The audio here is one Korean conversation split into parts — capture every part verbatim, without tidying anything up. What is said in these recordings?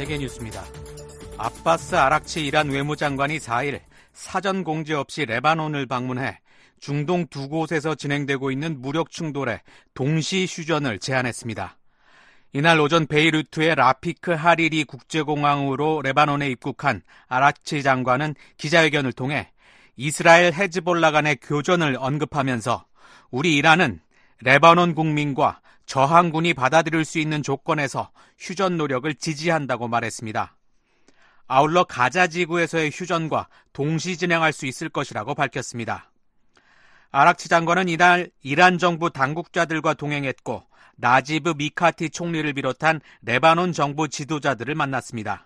세계뉴스입니다. 아바스 아락치 이란 외무장관이 사 일 사전 공지 없이 레바논을 방문해 중동 두 곳에서 진행되고 있는 무력 충돌에 동시 휴전을 제안했습니다. 이날 오전 베이루트의 라피크 하리리 국제공항으로 레바논에 입국한 아락치 장관은 기자회견을 통해 이스라엘 헤즈볼라 간의 교전을 언급하면서 우리 이란은 레바논 국민과 저항군이 받아들일 수 있는 조건에서 휴전 노력을 지지한다고 말했습니다. 아울러 가자 지구에서의 휴전과 동시 진행할 수 있을 것이라고 밝혔습니다. 아락치 장관은 이날 이란 정부 당국자들과 동행했고 나지브 미카티 총리를 비롯한 레바논 정부 지도자들을 만났습니다.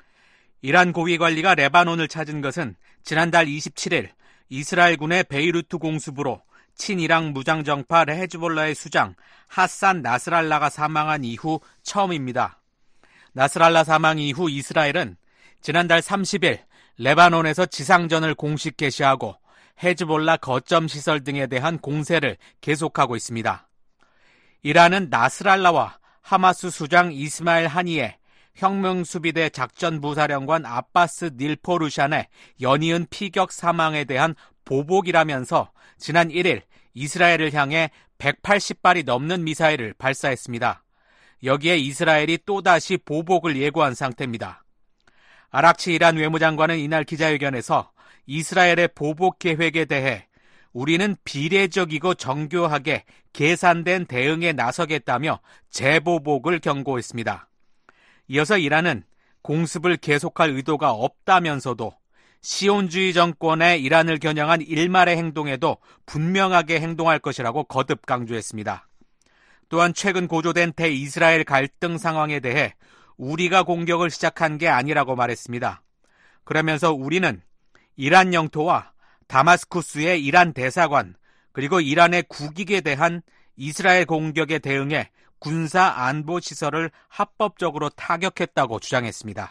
이란 고위관리가 레바논을 찾은 것은 지난달 이십칠 일 이스라엘군의 베이루트 공습으로 친이랑 무장정파 헤즈볼라의 수장 하산 나스랄라가 사망한 이후 처음입니다. 나스랄라 사망 이후 이스라엘은 지난달 삼십 일 레바논에서 지상전을 공식 개시하고 헤즈볼라 거점 시설 등에 대한 공세를 계속하고 있습니다. 이란은 나스랄라와 하마스 수장 이스마일 하니에 혁명수비대 작전부사령관 아바스 닐포루샨의 연이은 피격 사망에 대한 보복이라면서 지난 일 일 이스라엘을 향해 백팔십 발이 넘는 미사일을 발사했습니다. 여기에 이스라엘이 또다시 보복을 예고한 상태입니다. 아락치 이란 외무장관은 이날 기자회견에서 이스라엘의 보복 계획에 대해 우리는 비례적이고 정교하게 계산된 대응에 나서겠다며 재보복을 경고했습니다. 이어서 이란은 공습을 계속할 의도가 없다면서도 시온주의 정권의 이란을 겨냥한 일말의 행동에도 분명하게 행동할 것이라고 거듭 강조했습니다. 또한 최근 고조된 대이스라엘 갈등 상황에 대해 우리가 공격을 시작한 게 아니라고 말했습니다. 그러면서 우리는 이란 영토와 다마스쿠스의 이란 대사관 그리고 이란의 국익에 대한 이스라엘 공격에 대응해 군사 안보 시설을 합법적으로 타격했다고 주장했습니다.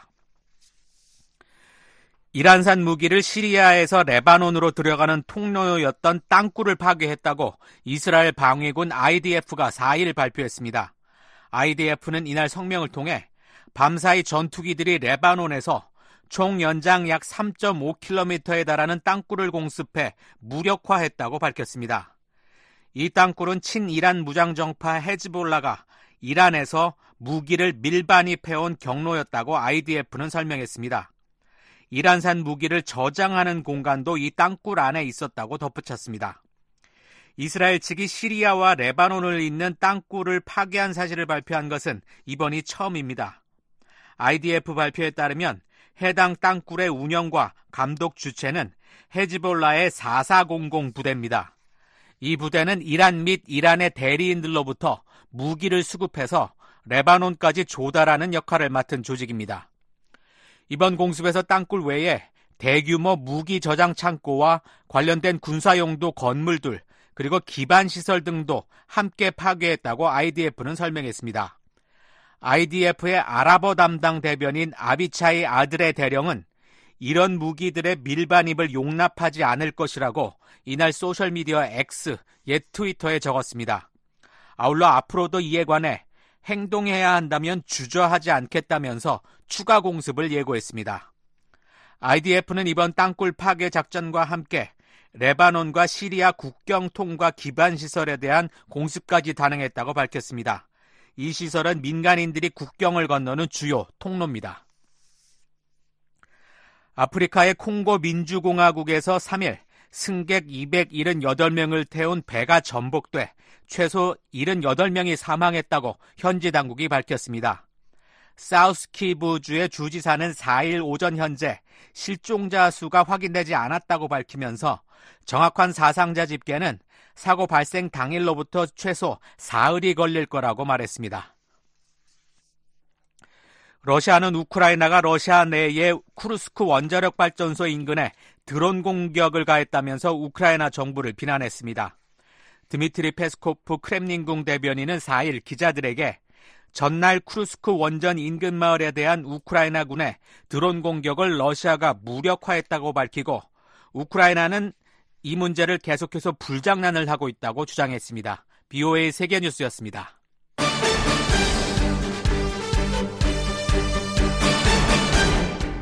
이란산 무기를 시리아에서 레바논으로 들어가는 통로였던 땅굴을 파괴했다고 이스라엘 방위군 아이디에프가 사 일 발표했습니다. 아이디에프는 이날 성명을 통해 밤사이 전투기들이 레바논에서 총 연장 약 삼 점 오 킬로미터에 달하는 땅굴을 공습해 무력화했다고 밝혔습니다. 이 땅굴은 친이란 무장정파 헤즈볼라가 이란에서 무기를 밀반입해온 경로였다고 아이디에프는 설명했습니다. 이란산 무기를 저장하는 공간도 이 땅굴 안에 있었다고 덧붙였습니다. 이스라엘 측이 시리아와 레바논을 잇는 땅굴을 파괴한 사실을 발표한 것은 이번이 처음입니다. 아이디에프 발표에 따르면 해당 땅굴의 운영과 감독 주체는 헤즈볼라의 사사공공 부대입니다. 이 부대는 이란 및 이란의 대리인들로부터 무기를 수급해서 레바논까지 조달하는 역할을 맡은 조직입니다. 이번 공습에서 땅굴 외에 대규모 무기 저장 창고와 관련된 군사용도 건물들 그리고 기반시설 등도 함께 파괴했다고 아이디에프는 설명했습니다. 아이디에프의 아랍어 담당 대변인 아비차이 아들의 대령은 이런 무기들의 밀반입을 용납하지 않을 것이라고 이날 소셜미디어 X, 옛 트위터에 적었습니다. 아울러 앞으로도 이에 관해 행동해야 한다면 주저하지 않겠다면서 추가 공습을 예고했습니다. 아이디에프는 이번 땅굴 파괴 작전과 함께 레바논과 시리아 국경 통과 기반 시설에 대한 공습까지 단행했다고 밝혔습니다. 이 시설은 민간인들이 국경을 건너는 주요 통로입니다. 아프리카의 콩고 민주공화국에서 삼 일 승객 이백칠십팔 명을 태운 배가 전복돼 최소 칠십팔 명이 사망했다고 현지 당국이 밝혔습니다. 사우스키부주의 주지사는 사 일 오전 현재 실종자 수가 확인되지 않았다고 밝히면서 정확한 사상자 집계는 사고 발생 당일로부터 최소 사흘이 걸릴 거라고 말했습니다. 러시아는 우크라이나가 러시아 내의 쿠르스크 원자력 발전소 인근에 드론 공격을 가했다면서 우크라이나 정부를 비난했습니다. 드미트리 페스코프 크렘린궁 대변인은 사 일 기자들에게 전날 쿠르스크 원전 인근 마을에 대한 우크라이나군의 드론 공격을 러시아가 무력화했다고 밝히고 우크라이나는 이 문제를 계속해서 불장난을 하고 있다고 주장했습니다. 비오에이 세계뉴스였습니다.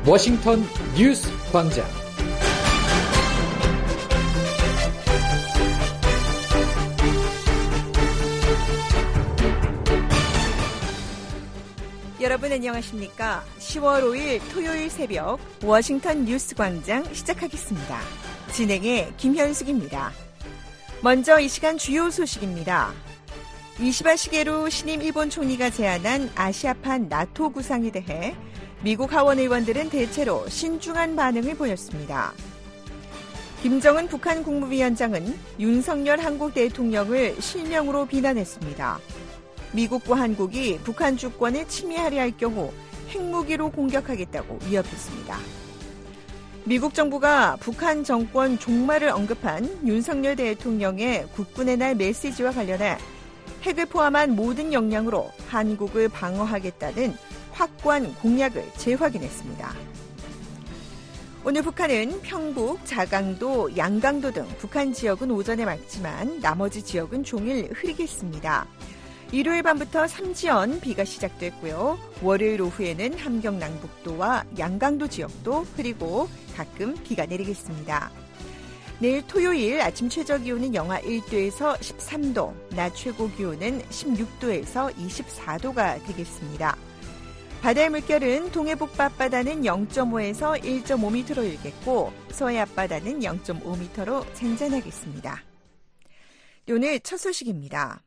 워싱턴 뉴스 광장. 여러분 안녕하십니까? 시월 오일 토요일 새벽 워싱턴 뉴스 광장 시작하겠습니다. 진행의 김현숙입니다. 먼저 이 시간 주요 소식입니다. 이시바 시게루 신임 일본 총리가 제안한 아시아판 나토 구상에 대해 미국 하원 의원들은 대체로 신중한 반응을 보였습니다. 김정은 북한 국무위원장은 윤석열 한국 대통령을 실명으로 비난했습니다. 미국과 한국이 북한 주권을 침해하려 할 경우 핵무기로 공격하겠다고 위협했습니다. 미국 정부가 북한 정권 종말을 언급한 윤석열 대통령의 국군의 날 메시지와 관련해 핵을 포함한 모든 역량으로 한국을 방어하겠다는 확고한 공약을 재확인했습니다. 오늘 북한은 평북, 자강도, 양강도 등 북한 지역은 오전에 맑지만 나머지 지역은 종일 흐리겠습니다. 일요일 밤부터 삼지연 비가 시작됐고요. 월요일 오후에는 함경 남북도와 양강도 지역도 흐리고 가끔 비가 내리겠습니다. 내일 토요일 아침 최저기온은 영하 일 도에서 십삼 도, 낮 최고기온은 십육 도에서 이십사 도가 되겠습니다. 바다의 물결은 동해북 앞바다는 영 점 오에서 일 점 오 미터로 일겠고 서해 앞바다는 영 점 오 미터로 잔잔하겠습니다. 오늘 첫 소식입니다.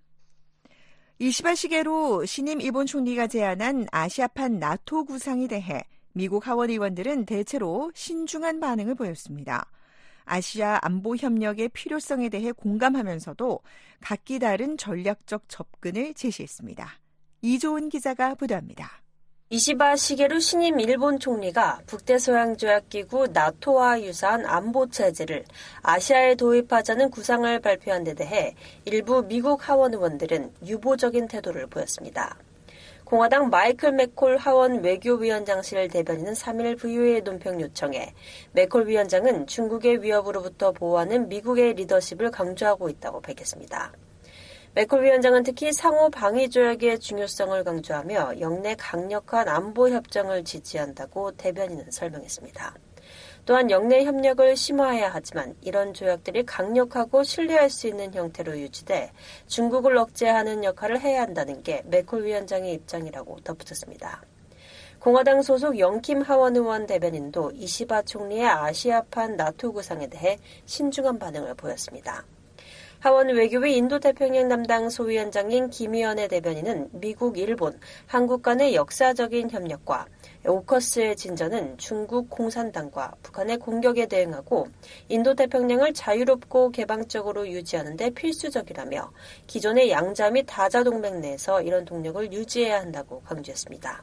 이시바 시게루 신임 일본 총리가 제안한 아시아판 나토 구상에 대해 미국 하원 의원들은 대체로 신중한 반응을 보였습니다. 아시아 안보 협력의 필요성에 대해 공감하면서도 각기 다른 전략적 접근을 제시했습니다. 이조은 기자가 보도합니다. 이시바 시게루 신임 일본 총리가 북대서양조약기구 나토와 유사한 안보체제를 아시아에 도입하자는 구상을 발표한 데 대해 일부 미국 하원 의원들은 유보적인 태도를 보였습니다. 공화당 마이클 맥콜 하원 외교위원장실 대변인은 삼 일 브이오에이 논평 요청에 맥콜 위원장은 중국의 위협으로부터 보호하는 미국의 리더십을 강조하고 있다고 밝혔습니다. 맥콜 위원장은 특히 상호 방위 조약의 중요성을 강조하며 영내 강력한 안보 협정을 지지한다고 대변인은 설명했습니다. 또한 영내 협력을 심화해야 하지만 이런 조약들이 강력하고 신뢰할 수 있는 형태로 유지돼 중국을 억제하는 역할을 해야 한다는 게 맥콜 위원장의 입장이라고 덧붙였습니다. 공화당 소속 영킴 하원 의원 대변인도 이시바 총리의 아시아판 나토 구상에 대해 신중한 반응을 보였습니다. 하원 외교위 인도태평양 담당 소위원장인 김의원의 대변인은 미국, 일본, 한국 간의 역사적인 협력과 오커스의 진전은 중국 공산당과 북한의 공격에 대응하고 인도태평양을 자유롭고 개방적으로 유지하는 데 필수적이라며 기존의 양자 및 다자 동맹 내에서 이런 동력을 유지해야 한다고 강조했습니다.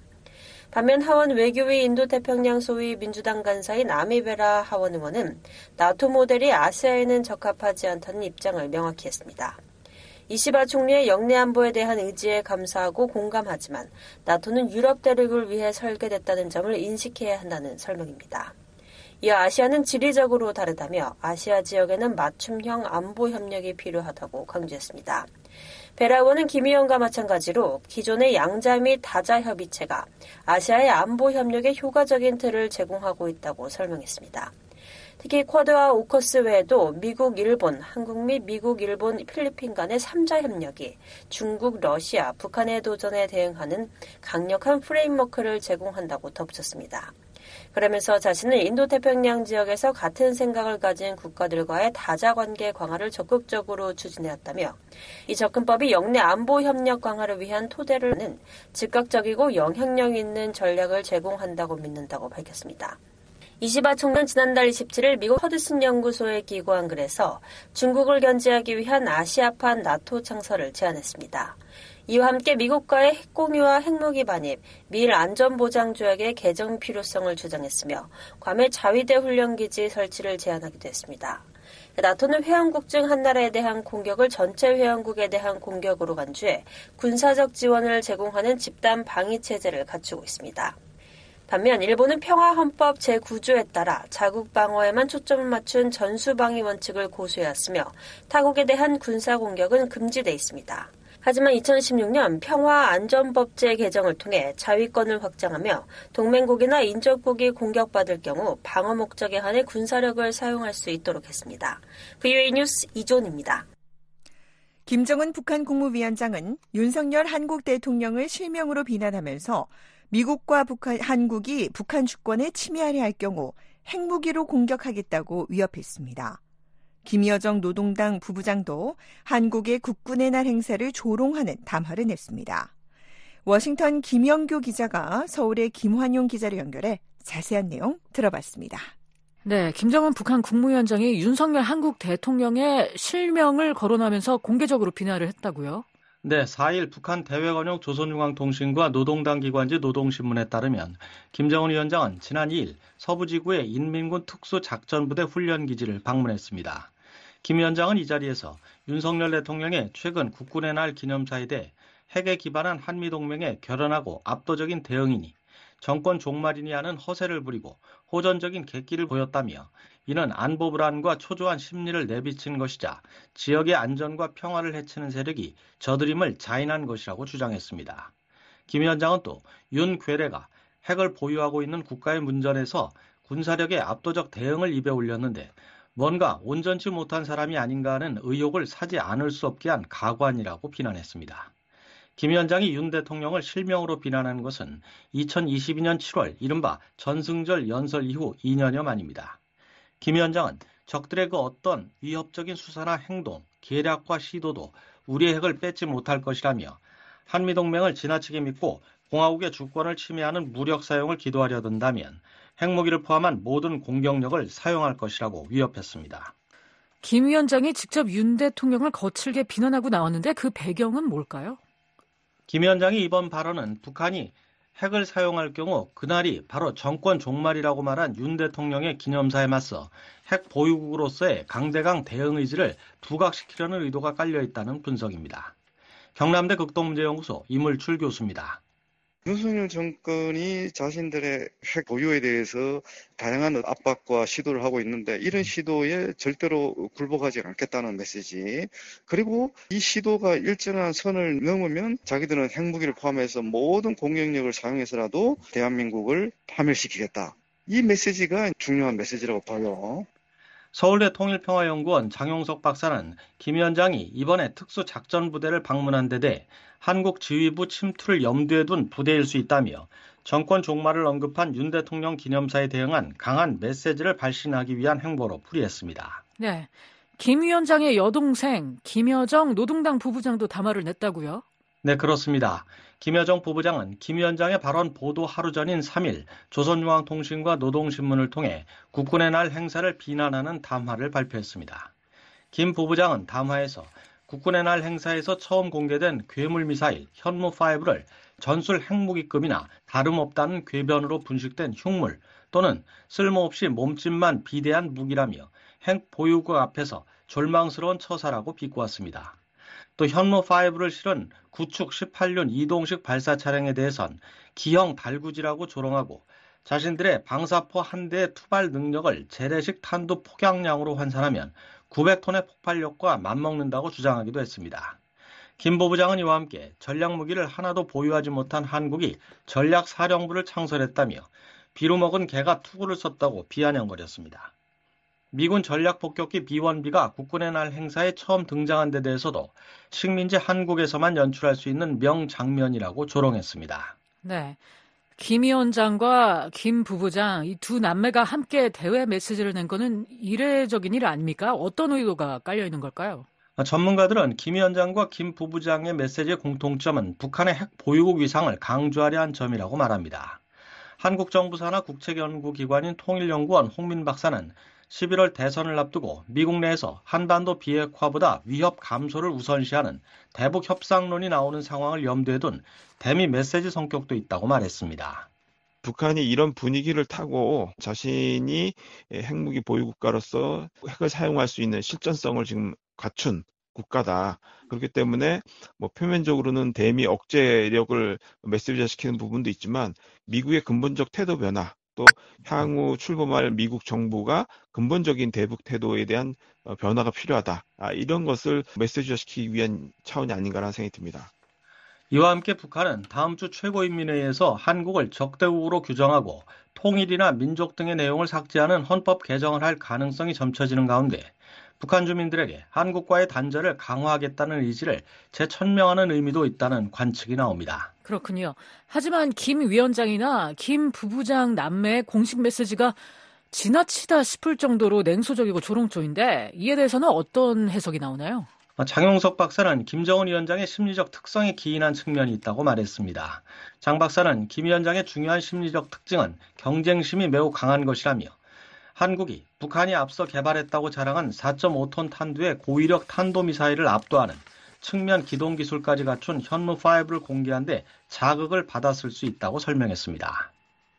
반면 하원 외교위 인도태평양 소위 민주당 간사인 아미베라 하원 의원은 나토 모델이 아시아에는 적합하지 않다는 입장을 명확히 했습니다. 이시바 총리의 영내 안보에 대한 의지에 감사하고 공감하지만 나토는 유럽 대륙을 위해 설계됐다는 점을 인식해야 한다는 설명입니다. 이어 아시아는 지리적으로 다르다며 아시아 지역에는 맞춤형 안보 협력이 필요하다고 강조했습니다. 베라 의원은 김 의원과 마찬가지로 기존의 양자 및 다자 협의체가 아시아의 안보 협력에 효과적인 틀을 제공하고 있다고 설명했습니다. 특히 쿼드와 오커스 외에도 미국, 일본, 한국 및 미국, 일본, 필리핀 간의 삼자 협력이 중국, 러시아, 북한의 도전에 대응하는 강력한 프레임워크를 제공한다고 덧붙였습니다. 그러면서 자신은 인도태평양 지역에서 같은 생각을 가진 국가들과의 다자관계 강화를 적극적으로 추진해왔다며 이 접근법이 영내 안보 협력 강화를 위한 토대를 하는 즉각적이고 영향력 있는 전략을 제공한다고 믿는다고 밝혔습니다. 이시바 총리는 지난달 이십칠 일 미국 허드슨 연구소에 기고한 글에서 중국을 견제하기 위한 아시아판 나토 창설을 제안했습니다. 이와 함께 미국과의 핵공유와 핵무기 반입, 미일 안전보장조약의 개정 필요성을 주장했으며 괌의 자위대 훈련기지 설치를 제안하기도 했습니다. 나토는 회원국 중 한 나라에 대한 공격을 전체 회원국에 대한 공격으로 간주해 군사적 지원을 제공하는 집단 방위 체제를 갖추고 있습니다. 반면 일본은 평화헌법 제구 조에 따라 자국 방어에만 초점을 맞춘 전수방위 원칙을 고수해왔으며 타국에 대한 군사 공격은 금지돼 있습니다. 하지만 이천십육 년 평화안전법제 개정을 통해 자위권을 확장하며 동맹국이나 인접국이 공격받을 경우 방어 목적에 한해 군사력을 사용할 수 있도록 했습니다. 브이오에이 뉴스 이존입니다. 김정은 북한 국무위원장은 윤석열 한국 대통령을 실명으로 비난하면서 미국과 북한, 한국이 북한 주권에 침해하려 할 경우 핵무기로 공격하겠다고 위협했습니다. 김여정 노동당 부부장도 한국의 국군의 날 행사를 조롱하는 담화를 냈습니다. 워싱턴 김영교 기자가 서울의 김환용 기자를 연결해 자세한 내용 들어봤습니다. 네, 김정은 북한 국무위원장이 윤석열 한국 대통령의 실명을 거론하면서 공개적으로 비난을 했다고요? 네, 사 일 북한 대외번역 조선중앙통신과 노동당 기관지 노동신문에 따르면 김정은 위원장은 지난 이 일 서부지구의 인민군 특수작전부대 훈련기지를 방문했습니다. 김 위원장은 이 자리에서 윤석열 대통령의 최근 국군의 날 기념사에 대해 핵에 기반한 한미동맹에 결연하고 압도적인 대응이니 정권 종말이니 하는 허세를 부리고 호전적인 객기를 보였다며 이는 안보 불안과 초조한 심리를 내비친 것이자 지역의 안전과 평화를 해치는 세력이 저들임을 자인한 것이라고 주장했습니다. 김 위원장은 또 윤 괴뢰가 핵을 보유하고 있는 국가의 문전에서 군사력의 압도적 대응을 입에 올렸는데 뭔가 온전치 못한 사람이 아닌가 하는 의혹을 사지 않을 수 없게 한 가관이라고 비난했습니다. 김 위원장이 윤 대통령을 실명으로 비난한 것은 이천이십이 년 칠월 이른바 전승절 연설 이후 이 년여 만입니다. 김 위원장은 적들의 그 어떤 위협적인 수사나 행동, 계략과 시도도 우리의 핵을 뺏지 못할 것이라며 한미동맹을 지나치게 믿고 공화국의 주권을 침해하는 무력 사용을 기도하려 든다면 핵무기를 포함한 모든 공격력을 사용할 것이라고 위협했습니다. 김 위원장이 직접 윤 대통령을 거칠게 비난하고 나왔는데 그 배경은 뭘까요? 김 위원장이 이번 발언은 북한이 핵을 사용할 경우 그날이 바로 정권 종말이라고 말한 윤 대통령의 기념사에 맞서 핵 보유국으로서의 강대강 대응 의지를 부각시키려는 의도가 깔려있다는 분석입니다. 경남대 극동문제연구소 이물출 교수입니다. 윤석열 정권이 자신들의 핵 보유에 대해서 다양한 압박과 시도를 하고 있는데 이런 시도에 절대로 굴복하지 않겠다는 메시지, 그리고 이 시도가 일정한 선을 넘으면 자기들은 핵무기를 포함해서 모든 공격력을 사용해서라도 대한민국을 파멸시키겠다. 이 메시지가 중요한 메시지라고 봐요. 서울대 통일평화연구원 장용석 박사는 김 위원장이 이번에 특수작전부대를 방문한 데 대해 한국 지휘부 침투를 염두에 둔 부대일 수 있다며 정권 종말을 언급한 윤 대통령 기념사에 대응한 강한 메시지를 발신하기 위한 행보로 풀이했습니다. 네, 김 위원장의 여동생 김여정 노동당 부부장도 담화를 냈다고요? 네, 그렇습니다. 김여정 부부장은 김 위원장의 발언 보도 하루 전인 삼 일 조선중앙통신과 노동신문을 통해 국군의 날 행사를 비난하는 담화를 발표했습니다. 김 부부장은 담화에서 국군의 날 행사에서 처음 공개된 괴물미사일 현무오를 전술 핵무기급이나 다름없다는 궤변으로 분식된 흉물 또는 쓸모없이 몸집만 비대한 무기라며 핵 보유국 앞에서 절망스러운 처사라고 비꼬았습니다. 또 현무오를 실은 구축 십팔 륜 이동식 발사 차량에 대해선 기형 달구지라고 조롱하고 자신들의 방사포 한 대의 투발 능력을 재래식 탄두 폭약량으로 환산하면 구백 톤의 폭발력과 맞먹는다고 주장하기도 했습니다. 김 부부장은 이와 함께 전략무기를 하나도 보유하지 못한 한국이 전략사령부를 창설했다며 비로 먹은 개가 투구를 썼다고 비아냥거렸습니다. 미군 전략폭격기 비 원 비가 국군의 날 행사에 처음 등장한 데 대해서도 식민지 한국에서만 연출할 수 있는 명장면이라고 조롱했습니다. 네, 김 위원장과 김 부부장 이 두 남매가 함께 대외 메시지를 낸 거는 이례적인 일 아닙니까? 어떤 의도가 깔려 있는 걸까요? 전문가들은 김 위원장과 김 부부장의 메시지의 공통점은 북한의 핵 보유국 위상을 강조하려 한 점이라고 말합니다. 한국 정부 산하 국책연구기관인 통일연구원 홍민 박사는 십일월 대선을 앞두고 미국 내에서 한반도 비핵화보다 위협 감소를 우선시하는 대북 협상론이 나오는 상황을 염두에 둔 대미 메시지 성격도 있다고 말했습니다. 북한이 이런 분위기를 타고 자신이 핵무기 보유국가로서 핵을 사용할 수 있는 실전성을 지금 갖춘 국가다. 그렇기 때문에 뭐 표면적으로는 대미 억제력을 메시지화시키는 부분도 있지만 미국의 근본적 태도 변화, 또 향후 출범할 미국 정부가 근본적인 대북 태도에 대한 변화가 필요하다. 이런 것을 메시지화시키기 위한 차원이 아닌가라는 생각이 듭니다. 이와 함께 북한은 다음 주 최고인민회의에서 한국을 적대국으로 규정하고 통일이나 민족 등의 내용을 삭제하는 헌법 개정을 할 가능성이 점쳐지는 가운데 북한 주민들에게 한국과의 단절을 강화하겠다는 의지를 재천명하는 의미도 있다는 관측이 나옵니다. 그렇군요. 하지만 김 위원장이나 김 부부장 남매의 공식 메시지가 지나치다 싶을 정도로 냉소적이고 조롱조인데 이에 대해서는 어떤 해석이 나오나요? 장용석 박사는 김정은 위원장의 심리적 특성에 기인한 측면이 있다고 말했습니다. 장 박사는 김 위원장의 중요한 심리적 특징은 경쟁심이 매우 강한 것이라며 한국이 북한이 앞서 개발했다고 자랑한 사 점 오 톤 탄두의 고위력 탄도미사일을 압도하는 측면 기동 기술까지 갖춘 현무 오를 공개한 데 자극을 받았을 수 있다고 설명했습니다.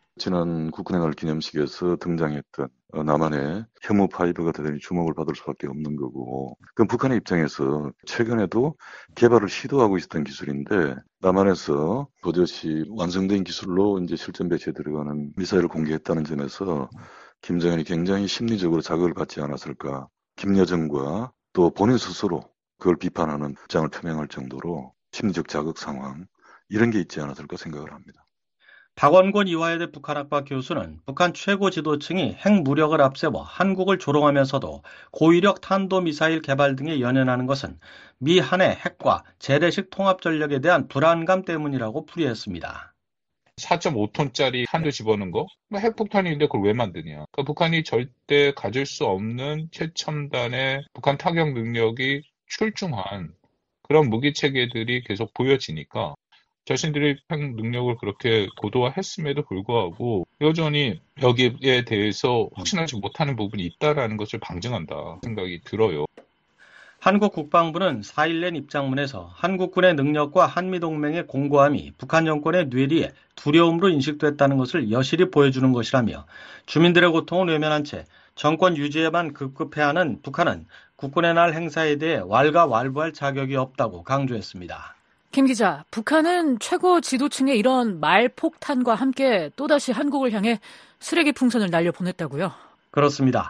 지난 국군의 기념식에서 등장했던 남한의 현무오가 대단히 주목을 받을 수밖에 없는 거고, 그럼 북한의 입장에서 최근에도 개발을 시도하고 있었던 기술인데 남한에서 도저히 완성된 기술로 이제 실전 배치에 들어가는 미사일을 공개했다는 점에서 김정은이 굉장히 심리적으로 자극을 받지 않았을까. 김여정과 또 본인 스스로 그걸 비판하는 입장을 표명할 정도로 심리적 자극 상황, 이런 게 있지 않았을까 생각을 합니다. 박원곤 이화여대 북한학과 교수는 북한 최고 지도층이 핵무력을 앞세워 한국을 조롱하면서도 고위력 탄도미사일 개발 등에 연연하는 것은 미 한의 핵과 재래식 통합 전력에 대한 불안감 때문이라고 풀이했습니다. 사 점 오 톤짜리 탄도 집어넣은 거? 핵폭탄인데 그걸 왜 만드냐. 그러니까 북한이 절대 가질 수 없는 최첨단의 북한 타격 능력이 출중한 그런 무기체계들이 계속 보여지니까 자신들이 핵 능력을 그렇게 고도화했음에도 불구하고 여전히 여기에 대해서 확신하지 못하는 부분이 있다는 것을 방증한다 생각이 들어요. 한국 국방부는 사 일 낸 입장문에서 한국군의 능력과 한미동맹의 공고함이 북한 정권의 뇌리에 두려움으로 인식됐다는 것을 여실히 보여주는 것이라며 주민들의 고통을 외면한 채 정권 유지에만 급급해하는 북한은 국군의 날 행사에 대해 왈가왈부할 자격이 없다고 강조했습니다. 김 기자, 북한은 최고 지도층의 이런 말폭탄과 함께 또다시 한국을 향해 쓰레기 풍선을 날려보냈다고요? 그렇습니다.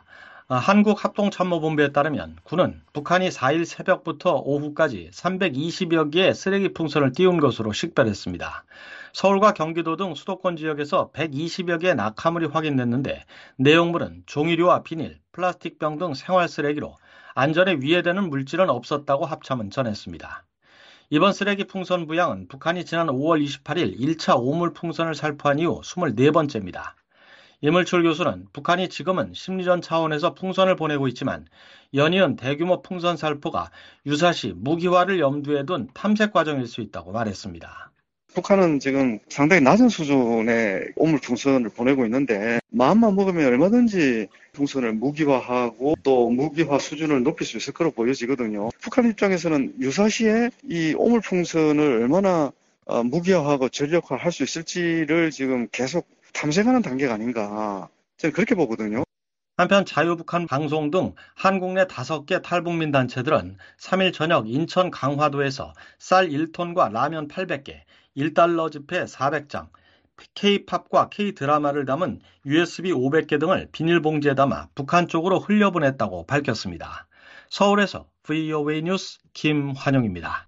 한국합동참모본부에 따르면 군은 북한이 사 일 새벽부터 오후까지 삼백이십여 개의 쓰레기 풍선을 띄운 것으로 식별했습니다. 서울과 경기도 등 수도권 지역에서 백이십여 개의 낙하물이 확인됐는데 내용물은 종이류와 비닐, 플라스틱병 등 생활 쓰레기로 안전에 위해되는 물질은 없었다고 합참은 전했습니다. 이번 쓰레기 풍선 부양은 북한이 지난 오월 이십팔일 일 차 오물 풍선을 살포한 이후 스물네 번째입니다. 이물출 교수는 북한이 지금은 심리전 차원에서 풍선을 보내고 있지만 연이은 대규모 풍선 살포가 유사시 무기화를 염두에 둔 탐색 과정일 수 있다고 말했습니다. 북한은 지금 상당히 낮은 수준의 오물 풍선을 보내고 있는데 마음만 먹으면 얼마든지 풍선을 무기화하고 또 무기화 수준을 높일 수 있을 거로 보여지거든요. 북한 입장에서는 유사시에 이 오물 풍선을 얼마나 무기화하고 전력화할 수 있을지를 지금 계속 탐색하는 단계가 아닌가, 저는 그렇게 보거든요. 한편 자유북한 방송 등 한국 내 다섯 개 탈북민 단체들은 삼 일 저녁 인천 강화도에서 쌀 일 톤과 라면 팔백 개, 일 달러 지폐 사백 장, K-팝과 K-드라마를 담은 유에스비 오백 개 등을 비닐봉지에 담아 북한 쪽으로 흘려보냈다고 밝혔습니다. 서울에서 브이오에이 뉴스 김환영입니다.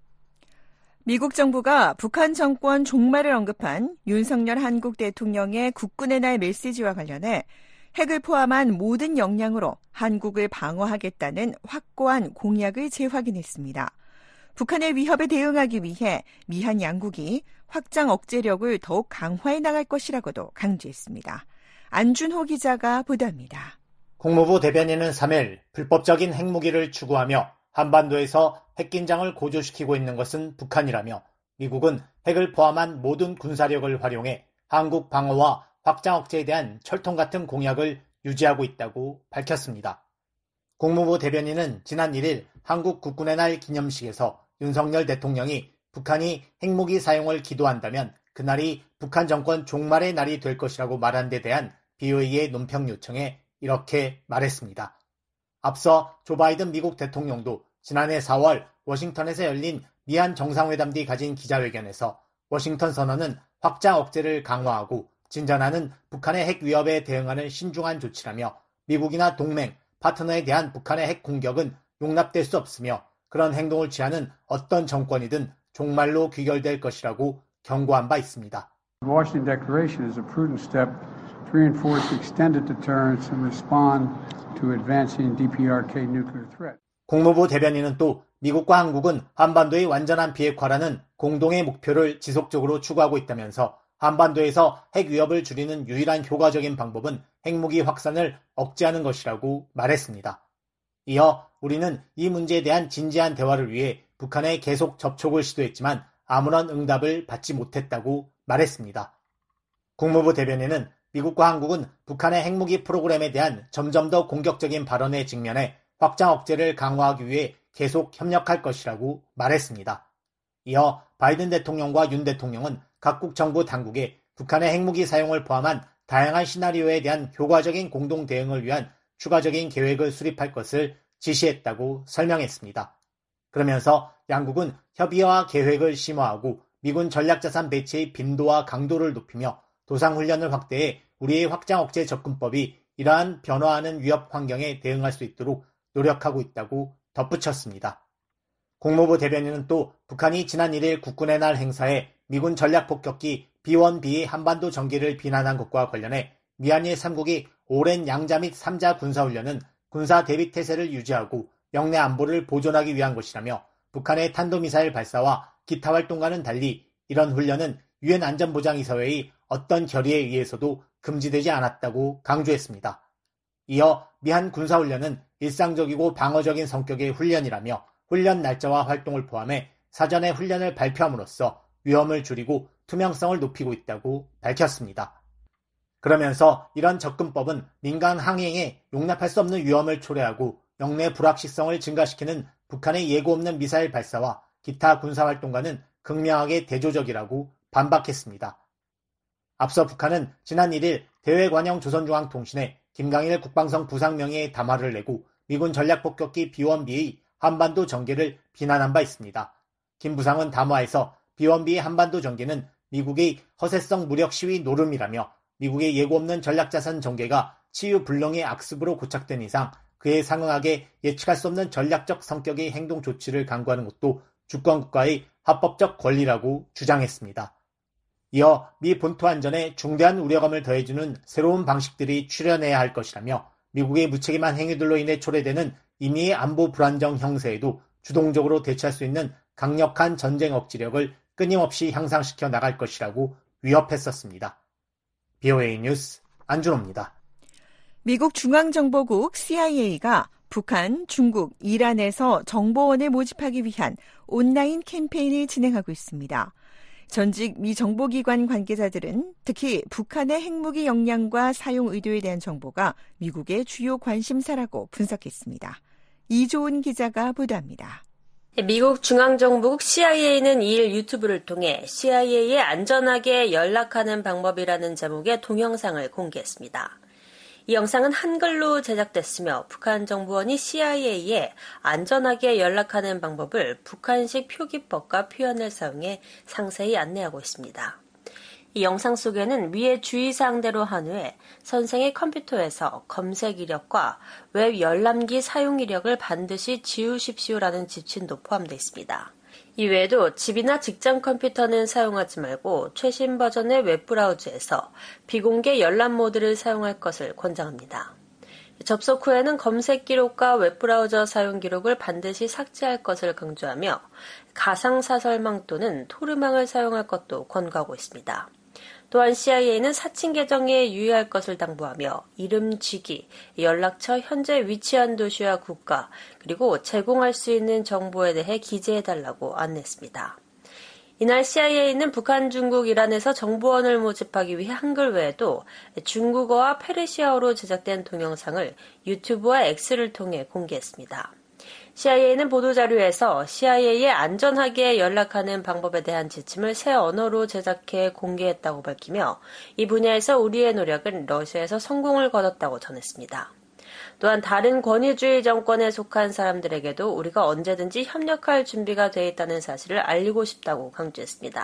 미국 정부가 북한 정권 종말을 언급한 윤석열 한국 대통령의 국군의 날 메시지와 관련해 핵을 포함한 모든 역량으로 한국을 방어하겠다는 확고한 공약을 재확인했습니다. 북한의 위협에 대응하기 위해 미한 양국이 확장 억제력을 더욱 강화해 나갈 것이라고도 강조했습니다. 안준호 기자가 보도합니다. 국무부 대변인은 삼 일 불법적인 핵무기를 추구하며 한반도에서 핵긴장을 고조시키고 있는 것은 북한이라며 미국은 핵을 포함한 모든 군사력을 활용해 한국 방어와 확장 억제에 대한 철통 같은 공약을 유지하고 있다고 밝혔습니다. 국무부 대변인은 지난 일 일 한국 국군의 날 기념식에서 윤석열 대통령이 북한이 핵무기 사용을 기도한다면 그날이 북한 정권 종말의 날이 될 것이라고 말한 데 대한 브이오에이의 논평 요청에 이렇게 말했습니다. 앞서 조 바이든 미국 대통령도 지난해 사월 워싱턴에서 열린 미한 정상회담 뒤 가진 기자회견에서 워싱턴 선언은 확장 억제를 강화하고 진전하는 북한의 핵 위협에 대응하는 신중한 조치라며 미국이나 동맹, 파트너에 대한 북한의 핵 공격은 용납될 수 없으며 그런 행동을 취하는 어떤 정권이든 종말로 귀결될 것이라고 경고한 바 있습니다. The Washington Declaration is a prudent step to reinforce extended deterrence and respond to advancing 디피아르케이 nuclear threat. 국무부 대변인은 또 미국과 한국은 한반도의 완전한 비핵화라는 공동의 목표를 지속적으로 추구하고 있다면서 한반도에서 핵 위협을 줄이는 유일한 효과적인 방법은 핵무기 확산을 억제하는 것이라고 말했습니다. 이어 우리는 이 문제에 대한 진지한 대화를 위해 북한에 계속 접촉을 시도했지만 아무런 응답을 받지 못했다고 말했습니다. 국무부 대변인은 미국과 한국은 북한의 핵무기 프로그램에 대한 점점 더 공격적인 발언에 직면해 확장 억제를 강화하기 위해 계속 협력할 것이라고 말했습니다. 이어 바이든 대통령과 윤 대통령은 각국 정부 당국에 북한의 핵무기 사용을 포함한 다양한 시나리오에 대한 효과적인 공동 대응을 위한 추가적인 계획을 수립할 것을 지시했다고 설명했습니다. 그러면서 양국은 협의와 계획을 심화하고 미군 전략자산 배치의 빈도와 강도를 높이며 도상훈련을 확대해 우리의 확장 억제 접근법이 이러한 변화하는 위협 환경에 대응할 수 있도록 노력하고 있다고 덧붙였습니다. 국무부 대변인은 또 북한이 지난 일 일 국군의 날 행사에 미군 전략폭격기 비 원 비의 한반도 전개를 비난한 것과 관련해 미한일 삼국이 오랜 양자 및 삼자 군사훈련은 군사 대비 태세를 유지하고 영내 안보를 보존하기 위한 것이라며 북한의 탄도미사일 발사와 기타 활동과는 달리 이런 훈련은 유엔 안전보장이사회의 어떤 결의에 의해서도 금지되지 않았다고 강조했습니다. 이어 미한 군사훈련은 일상적이고 방어적인 성격의 훈련이라며 훈련 날짜와 활동을 포함해 사전에 훈련을 발표함으로써 위험을 줄이고 투명성을 높이고 있다고 밝혔습니다. 그러면서 이런 접근법은 민간 항행에 용납할 수 없는 위험을 초래하고 영내 불확실성을 증가시키는 북한의 예고 없는 미사일 발사와 기타 군사활동과는 극명하게 대조적이라고 반박했습니다. 앞서 북한은 지난 일 일 대외관영 조선중앙통신에 김강일 국방성 부상명예의 담화를 내고 미군 전략폭격기 비 원 비의 한반도 전개를 비난한 바 있습니다. 김 부상은 담화에서 비 원 비의 한반도 전개는 미국의 허세성 무력 시위 노름이라며 미국의 예고 없는 전략자산 전개가 치유불능의 악습으로 고착된 이상 그에 상응하게 예측할 수 없는 전략적 성격의 행동 조치를 강구하는 것도 주권국가의 합법적 권리라고 주장했습니다. 이어 미 본토 안전에 중대한 우려감을 더해주는 새로운 방식들이 출현해야 할 것이라며 미국의 무책임한 행위들로 인해 초래되는 임의의 안보 불안정 형세에도 주동적으로 대처할 수 있는 강력한 전쟁 억지력을 끊임없이 향상시켜 나갈 것이라고 위협했었습니다. 비오에이 뉴스 안준호입니다. 미국 중앙정보국 씨아이에이가 북한, 중국, 이란에서 정보원을 모집하기 위한 온라인 캠페인을 진행하고 있습니다. 전직 미 정보기관 관계자들은 특히 북한의 핵무기 역량과 사용 의도에 대한 정보가 미국의 주요 관심사라고 분석했습니다. 이조은 기자가 보도합니다. 미국 중앙정보국 씨아이에이는 이 일 유튜브를 통해 씨아이에이에 안전하게 연락하는 방법이라는 제목의 동영상을 공개했습니다. 이 영상은 한글로 제작됐으며 북한 정보원이 씨아이에이에 안전하게 연락하는 방법을 북한식 표기법과 표현을 사용해 상세히 안내하고 있습니다. 이 영상 속에는 위의 주의사항대로 한 후에 선생의 컴퓨터에서 검색 이력과 웹 열람기 사용 이력을 반드시 지우십시오라는 지침도 포함되어 있습니다. 이외에도 집이나 직장 컴퓨터는 사용하지 말고 최신 버전의 웹브라우저에서 비공개 열람 모드를 사용할 것을 권장합니다. 접속 후에는 검색 기록과 웹브라우저 사용 기록을 반드시 삭제할 것을 강조하며 가상사설망 또는 토르망을 사용할 것도 권고하고 있습니다. 또한 씨아이에이는 사칭 계정에 유의할 것을 당부하며 이름, 직위, 연락처, 현재 위치한 도시와 국가, 그리고 제공할 수 있는 정보에 대해 기재해달라고 안내했습니다. 이날 씨아이에이는 북한, 중국, 이란에서 정보원을 모집하기 위해 한글 외에도 중국어와 페르시아어로 제작된 동영상을 유튜브와 X를 통해 공개했습니다. 씨아이에이는 보도자료에서 씨아이에이에 안전하게 연락하는 방법에 대한 지침을 새 언어로 제작해 공개했다고 밝히며 이 분야에서 우리의 노력은 러시아에서 성공을 거뒀다고 전했습니다. 또한 다른 권위주의 정권에 속한 사람들에게도 우리가 언제든지 협력할 준비가 돼 있다는 사실을 알리고 싶다고 강조했습니다.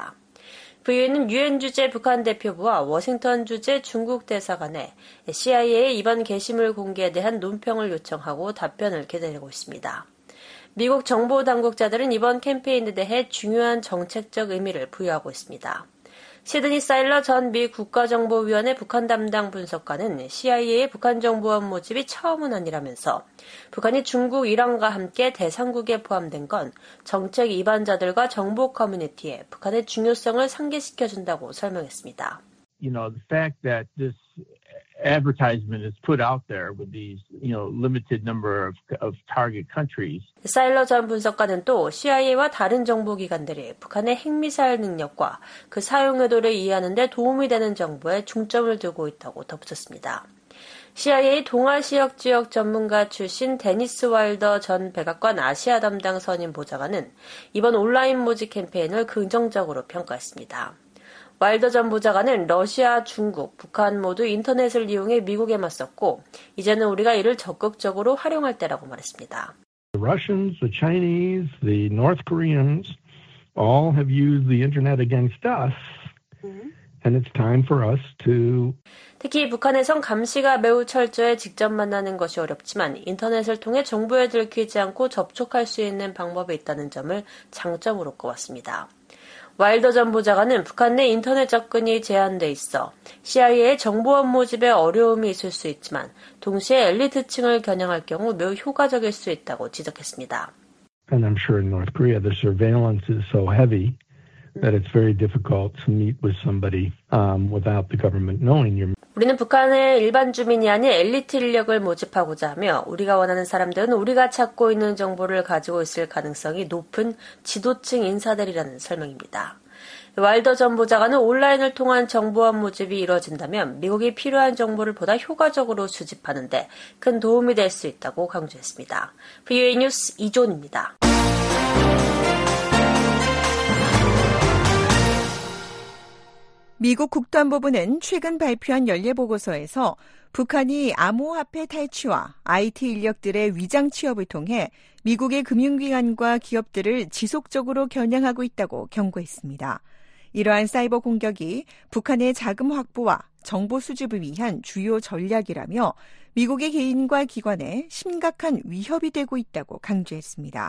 브이오에이는 유엔 주재 북한 대표부와 워싱턴 주재 중국 대사관에 씨아이에이의 이번 게시물 공개에 대한 논평을 요청하고 답변을 기다리고 있습니다. 미국 정보 당국자들은 이번 캠페인에 대해 중요한 정책적 의미를 부여하고 있습니다. 시드니 사일러 전 미 국가정보위원회 북한 담당 분석관은 씨아이에이의 북한 정보원 모집이 처음은 아니라면서 북한이 중국, 이란과 함께 대상국에 포함된 건 정책 위반자들과 정보 커뮤니티에 북한의 중요성을 상기시켜준다고 설명했습니다. You know, the fact that this advertisement is put out there with these, you know, limited number of, of target countries. 사일러 전 분석가는 또 씨아이에이와 다른 정보기관들이 북한의 핵미사일 능력과 그 사용 의도를 이해하는 데 도움이 되는 정보에 중점을 두고 있다고 덧붙였습니다. 씨아이에이 동아시역 지역 전문가 출신 데니스 와일더 전 백악관 아시아 담당 선임 보좌관은 이번 온라인 모집 캠페인을 긍정적으로 평가했습니다. 와일더 전 보좌관은 러시아, 중국, 북한 모두 인터넷을 이용해 미국에 맞섰고 이제는 우리가 이를 적극적으로 활용할 때라고 말했습니다. The Russians, the Chinese, the North Koreans all have used the internet against us, and it's time for us to. 특히 북한에선 감시가 매우 철저해 직접 만나는 것이 어렵지만 인터넷을 통해 정보에 들키지 않고 접촉할 수 있는 방법이 있다는 점을 장점으로 꼽았습니다. 와일더 전 보좌관은 북한 내 인터넷 접근이 제한돼 있어 씨아이에이의 정보원 모집에 어려움이 있을 수 있지만 동시에 엘리트층을 겨냥할 경우 매우 효과적일 수 있다고 지적했습니다. And I'm sure in North Korea the surveillance is so heavy that it's very difficult to meet with somebody um, without the government knowing you're. 우리는 북한의 일반 주민이 아닌 엘리트 인력을 모집하고자 하며 우리가 원하는 사람들은 우리가 찾고 있는 정보를 가지고 있을 가능성이 높은 지도층 인사들이라는 설명입니다. 와일더 전 보좌관은 온라인을 통한 정보원 모집이 이루어진다면 미국이 필요한 정보를 보다 효과적으로 수집하는 데 큰 도움이 될 수 있다고 강조했습니다. 브이오에이 뉴스 이존입니다. 미국 국토안보부는 최근 발표한 연례보고서에서 북한이 암호화폐 탈취와 아이티 인력들의 위장 취업을 통해 미국의 금융기관과 기업들을 지속적으로 겨냥하고 있다고 경고했습니다. 이러한 사이버 공격이 북한의 자금 확보와 정보 수집을 위한 주요 전략이라며 미국의 개인과 기관에 심각한 위협이 되고 있다고 강조했습니다.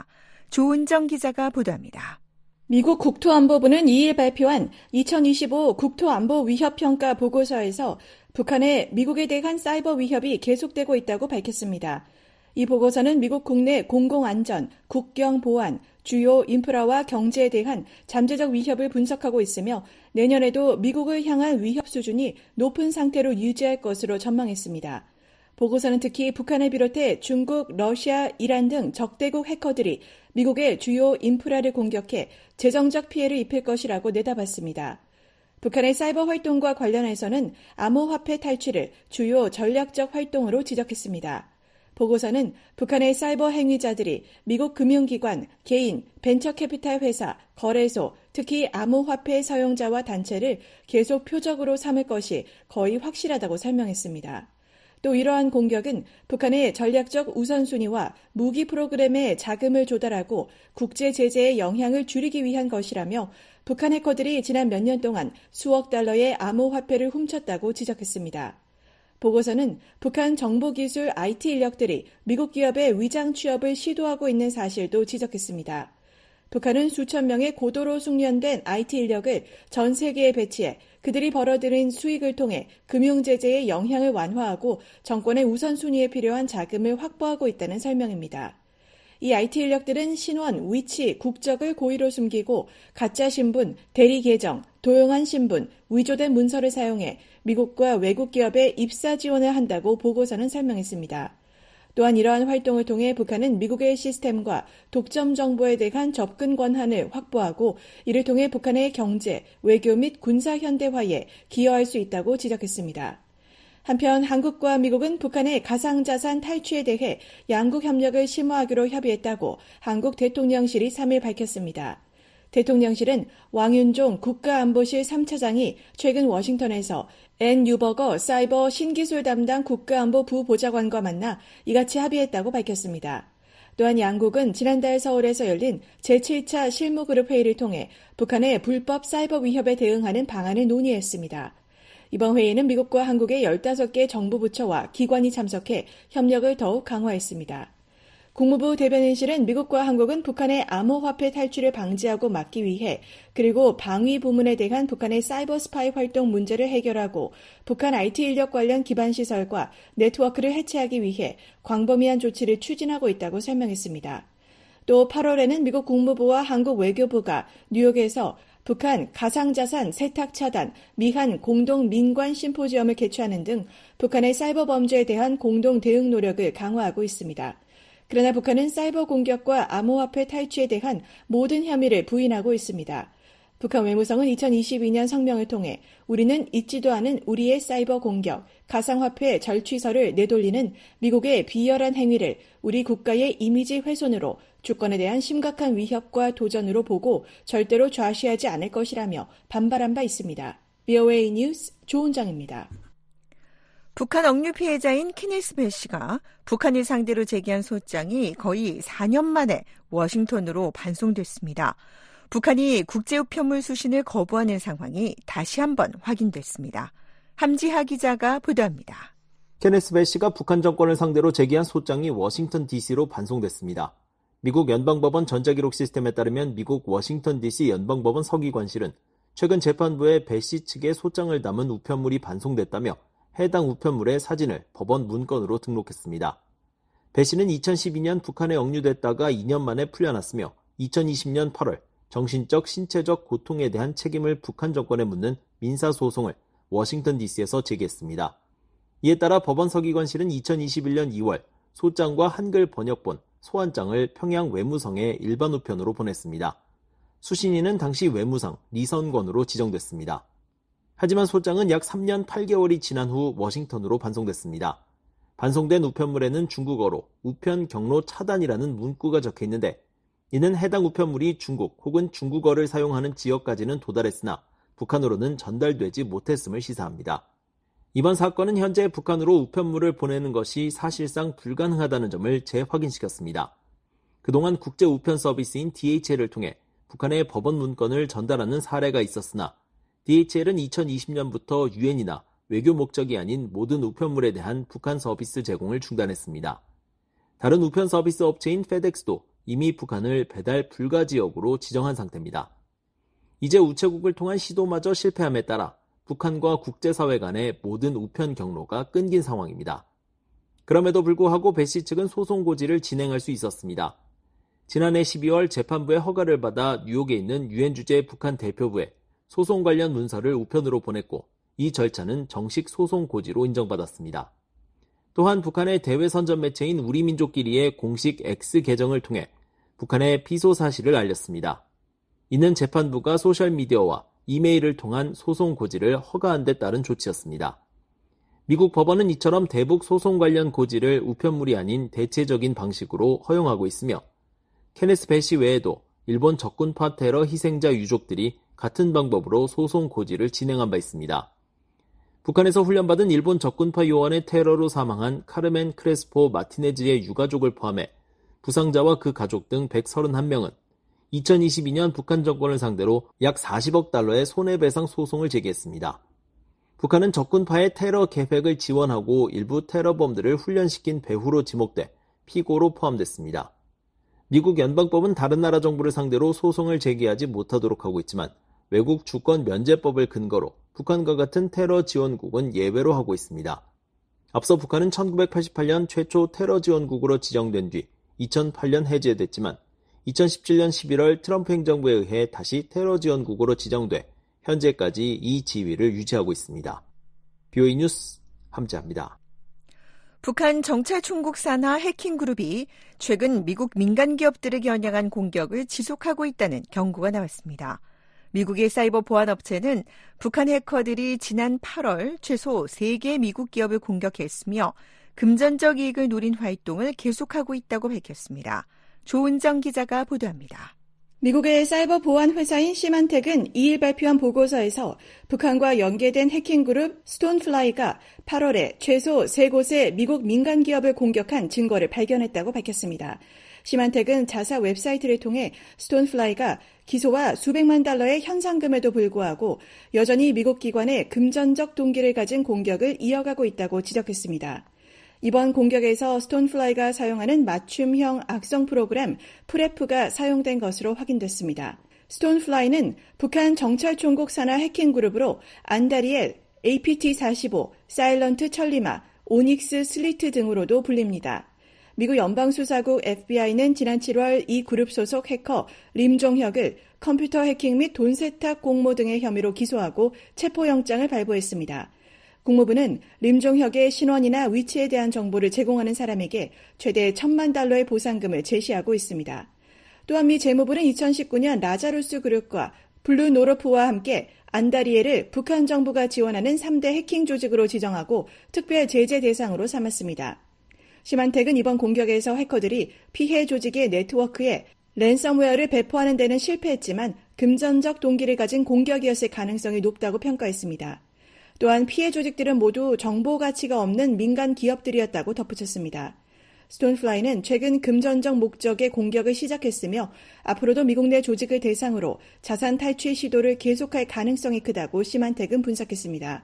조은정 기자가 보도합니다. 미국 국토안보부는 이일 발표한 이천이십오 국토안보 위협평가 보고서에서 북한의 미국에 대한 사이버 위협이 계속되고 있다고 밝혔습니다. 이 보고서는 미국 국내 공공안전, 국경 보안, 주요 인프라와 경제에 대한 잠재적 위협을 분석하고 있으며 내년에도 미국을 향한 위협 수준이 높은 상태로 유지할 것으로 전망했습니다. 보고서는 특히 북한을 비롯해 중국, 러시아, 이란 등 적대국 해커들이 미국의 주요 인프라를 공격해 재정적 피해를 입힐 것이라고 내다봤습니다. 북한의 사이버 활동과 관련해서는 암호화폐 탈취를 주요 전략적 활동으로 지적했습니다. 보고서는 북한의 사이버 행위자들이 미국 금융기관, 개인, 벤처캐피탈 회사, 거래소, 특히 암호화폐 사용자와 단체를 계속 표적으로 삼을 것이 거의 확실하다고 설명했습니다. 또 이러한 공격은 북한의 전략적 우선순위와 무기 프로그램에 자금을 조달하고 국제 제재의 영향을 줄이기 위한 것이라며 북한 해커들이 지난 몇 년 동안 수억 달러의 암호화폐를 훔쳤다고 지적했습니다. 보고서는 북한 정보기술 아이티 인력들이 미국 기업의 위장 취업을 시도하고 있는 사실도 지적했습니다. 북한은 수천 명의 고도로 숙련된 아이티 인력을 전 세계에 배치해 그들이 벌어들인 수익을 통해 금융제재의 영향을 완화하고 정권의 우선순위에 필요한 자금을 확보하고 있다는 설명입니다. 이 아이티 인력들은 신원, 위치, 국적을 고의로 숨기고 가짜 신분, 대리 계정, 도용한 신분, 위조된 문서를 사용해 미국과 외국 기업에 입사 지원을 한다고 보고서는 설명했습니다. 또한 이러한 활동을 통해 북한은 미국의 시스템과 독점 정보에 대한 접근 권한을 확보하고 이를 통해 북한의 경제, 외교 및 군사 현대화에 기여할 수 있다고 지적했습니다. 한편 한국과 미국은 북한의 가상자산 탈취에 대해 양국 협력을 심화하기로 협의했다고 한국 대통령실이 삼일 밝혔습니다. 대통령실은 왕윤종 국가안보실 삼 차장이 최근 워싱턴에서 앤 유버거 사이버 신기술 담당 국가안보 부보좌관과 만나 이같이 합의했다고 밝혔습니다. 또한 양국은 지난달 서울에서 열린 제칠 차 실무그룹 회의를 통해 북한의 불법 사이버 위협에 대응하는 방안을 논의했습니다. 이번 회의는 미국과 한국의 열다섯 개 정부 부처와 기관이 참석해 협력을 더욱 강화했습니다. 국무부 대변인실은 미국과 한국은 북한의 암호화폐 탈취를 방지하고 막기 위해 그리고 방위 부문에 대한 북한의 사이버 스파이 활동 문제를 해결하고 북한 아이티 인력 관련 기반 시설과 네트워크를 해체하기 위해 광범위한 조치를 추진하고 있다고 설명했습니다. 또 팔월에는 미국 국무부와 한국 외교부가 뉴욕에서 북한 가상자산 세탁 차단, 미한 공동 민관 심포지엄을 개최하는 등 북한의 사이버 범죄에 대한 공동 대응 노력을 강화하고 있습니다. 그러나 북한은 사이버 공격과 암호화폐 탈취에 대한 모든 혐의를 부인하고 있습니다. 북한 외무성은 이천이십이 년 성명을 통해 우리는 잊지도 않은 우리의 사이버 공격, 가상화폐 절취설을 내돌리는 미국의 비열한 행위를 우리 국가의 이미지 훼손으로 주권에 대한 심각한 위협과 도전으로 보고 절대로 좌시하지 않을 것이라며 반발한 바 있습니다. 브이오에이 뉴스 조은정입니다. 북한 억류 피해자인 케네스 배 씨가 북한을 상대로 제기한 소장이 거의 사 년 만에 워싱턴으로 반송됐습니다. 북한이 국제우편물 수신을 거부하는 상황이 다시 한번 확인됐습니다. 함지하 기자가 보도합니다. 케네스 배 씨가 북한 정권을 상대로 제기한 소장이 워싱턴 디씨로 반송됐습니다. 미국 연방법원 전자기록 시스템에 따르면 미국 워싱턴 디씨 연방법원 서기관실은 최근 재판부에 배 씨 측의 소장을 담은 우편물이 반송됐다며 해당 우편물의 사진을 법원 문건으로 등록했습니다. 배 씨는 이천십이 년 북한에 억류됐다가 이 년 만에 풀려났으며 이천이십 년 팔월 정신적, 신체적 고통에 대한 책임을 북한 정권에 묻는 민사소송을 워싱턴 디씨에서 제기했습니다. 이에 따라 법원 서기관실은 이천이십일 년 이월 소장과 한글 번역본, 소환장을 평양 외무성에 일반 우편으로 보냈습니다. 수신인은 당시 외무상 리선권으로 지정됐습니다. 하지만 소장은 약 삼 년 팔 개월이 지난 후 워싱턴으로 반송됐습니다. 반송된 우편물에는 중국어로 우편 경로 차단이라는 문구가 적혀 있는데 이는 해당 우편물이 중국 혹은 중국어를 사용하는 지역까지는 도달했으나 북한으로는 전달되지 못했음을 시사합니다. 이번 사건은 현재 북한으로 우편물을 보내는 것이 사실상 불가능하다는 점을 재확인시켰습니다. 그동안 국제 우편 서비스인 디에이치엘을 통해 북한의 법원 문건을 전달하는 사례가 있었으나 디에이치엘은 이천이십 년부터 유엔이나 외교 목적이 아닌 모든 우편물에 대한 북한 서비스 제공을 중단했습니다. 다른 우편 서비스 업체인 페덱스도 이미 북한을 배달 불가 지역으로 지정한 상태입니다. 이제 우체국을 통한 시도마저 실패함에 따라 북한과 국제사회 간의 모든 우편 경로가 끊긴 상황입니다. 그럼에도 불구하고 배 씨 측은 소송 고지를 진행할 수 있었습니다. 지난해 십이월 재판부의 허가를 받아 뉴욕에 있는 유엔 주재 북한 대표부에 소송 관련 문서를 우편으로 보냈고 이 절차는 정식 소송 고지로 인정받았습니다. 또한 북한의 대외 선전 매체인 우리민족끼리의 공식 X 계정을 통해 북한의 피소 사실을 알렸습니다. 이는 재판부가 소셜미디어와 이메일을 통한 소송 고지를 허가한 데 따른 조치였습니다. 미국 법원은 이처럼 대북 소송 관련 고지를 우편물이 아닌 대체적인 방식으로 허용하고 있으며 케네스 배 씨 외에도 일본 적군파 테러 희생자 유족들이 같은 방법으로 소송 고지를 진행한 바 있습니다. 북한에서 훈련받은 일본 적군파 요원의 테러로 사망한 카르멘 크레스포 마티네즈의 유가족을 포함해 부상자와 그 가족 등 백삼십일 명은 이천이십이 년 북한 정권을 상대로 약 사십억 달러의 손해배상 소송을 제기했습니다. 북한은 적군파의 테러 계획을 지원하고 일부 테러범들을 훈련시킨 배후로 지목돼 피고로 포함됐습니다. 미국 연방법은 다른 나라 정부를 상대로 소송을 제기하지 못하도록 하고 있지만 외국 주권 면제법을 근거로 북한과 같은 테러 지원국은 예외로 하고 있습니다. 앞서 북한은 천구백팔십팔 년 최초 테러 지원국으로 지정된 뒤 이천팔 년 해제됐지만 이천십칠 년 십일월 트럼프 행정부에 의해 다시 테러 지원국으로 지정돼 현재까지 이 지위를 유지하고 있습니다. 브이오에이 뉴스 함지아입니다. 북한 정찰 총국 산하 해킹 그룹이 최근 미국 민간 기업들에게 겨냥한 공격을 지속하고 있다는 경고가 나왔습니다. 미국의 사이버 보안 업체는 북한 해커들이 지난 팔월 최소 세 개 미국 기업을 공격했으며 금전적 이익을 노린 활동을 계속하고 있다고 밝혔습니다. 조은정 기자가 보도합니다. 미국의 사이버 보안 회사인 시만텍은 이 일 발표한 보고서에서 북한과 연계된 해킹 그룹 스톤플라이가 팔월에 최소 세 곳의 미국 민간 기업을 공격한 증거를 발견했다고 밝혔습니다. 시만텍은 자사 웹사이트를 통해 스톤플라이가 기소와 수백만 달러의 현상금에도 불구하고 여전히 미국 기관에 금전적 동기를 가진 공격을 이어가고 있다고 지적했습니다. 이번 공격에서 스톤플라이가 사용하는 맞춤형 악성 프로그램 프레프가 사용된 것으로 확인됐습니다. 스톤플라이는 북한 정찰총국 산하 해킹 그룹으로 안다리엘, 에이피티 사십오, 사일런트 천리마, 오닉스 슬리트 등으로도 불립니다. 미국 연방수사국 에프비아이는 지난 칠월 이 그룹 소속 해커 림종혁을 컴퓨터 해킹 및 돈 세탁 공모 등의 혐의로 기소하고 체포영장을 발부했습니다. 국무부는 림종혁의 신원이나 위치에 대한 정보를 제공하는 사람에게 최대 천만 달러의 보상금을 제시하고 있습니다. 또한 미 재무부는 이천십구 년 라자루스 그룹과 블루노르프와 함께 안다리엘을 북한 정부가 지원하는 삼 대 해킹 조직으로 지정하고 특별 제재 대상으로 삼았습니다. 시만텍은 이번 공격에서 해커들이 피해 조직의 네트워크에 랜섬웨어를 배포하는 데는 실패했지만 금전적 동기를 가진 공격이었을 가능성이 높다고 평가했습니다. 또한 피해 조직들은 모두 정보 가치가 없는 민간 기업들이었다고 덧붙였습니다. 스톤플라이는 최근 금전적 목적의 공격을 시작했으며 앞으로도 미국 내 조직을 대상으로 자산 탈취 시도를 계속할 가능성이 크다고 시만텍은 분석했습니다.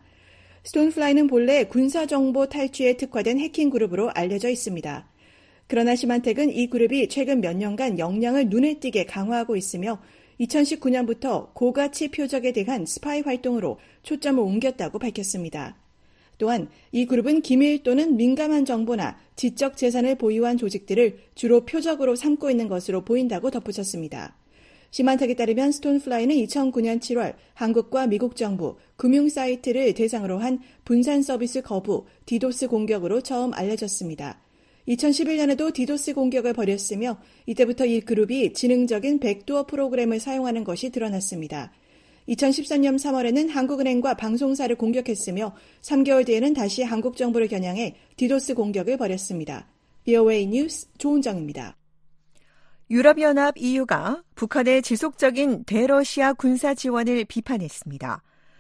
스톤플라이는 본래 군사정보 탈취에 특화된 해킹 그룹으로 알려져 있습니다. 그러나 시만텍은 이 그룹이 최근 몇 년간 역량을 눈에 띄게 강화하고 있으며 이천십구 년부터 고가치 표적에 대한 스파이 활동으로 초점을 옮겼다고 밝혔습니다. 또한 이 그룹은 기밀 또는 민감한 정보나 지적 재산을 보유한 조직들을 주로 표적으로 삼고 있는 것으로 보인다고 덧붙였습니다. 시만텍에 따르면 스톤플라이는 이천구 년 칠월 한국과 미국 정부, 금융 사이트를 대상으로 한 분산 서비스 거부, 디도스 공격으로 처음 알려졌습니다. 이천십일 년에도 디도스 공격을 벌였으며 이때부터 이 그룹이 지능적인 백도어 프로그램을 사용하는 것이 드러났습니다. 이천십삼 년 삼월에는 한국은행과 방송사를 공격했으며 삼 개월 뒤에는 다시 한국 정부를 겨냥해 디도스 공격을 벌였습니다. 비오에이 뉴스 조은정입니다. 유럽연합 이유가 북한의 지속적인 대러시아 군사 지원을 비판했습니다.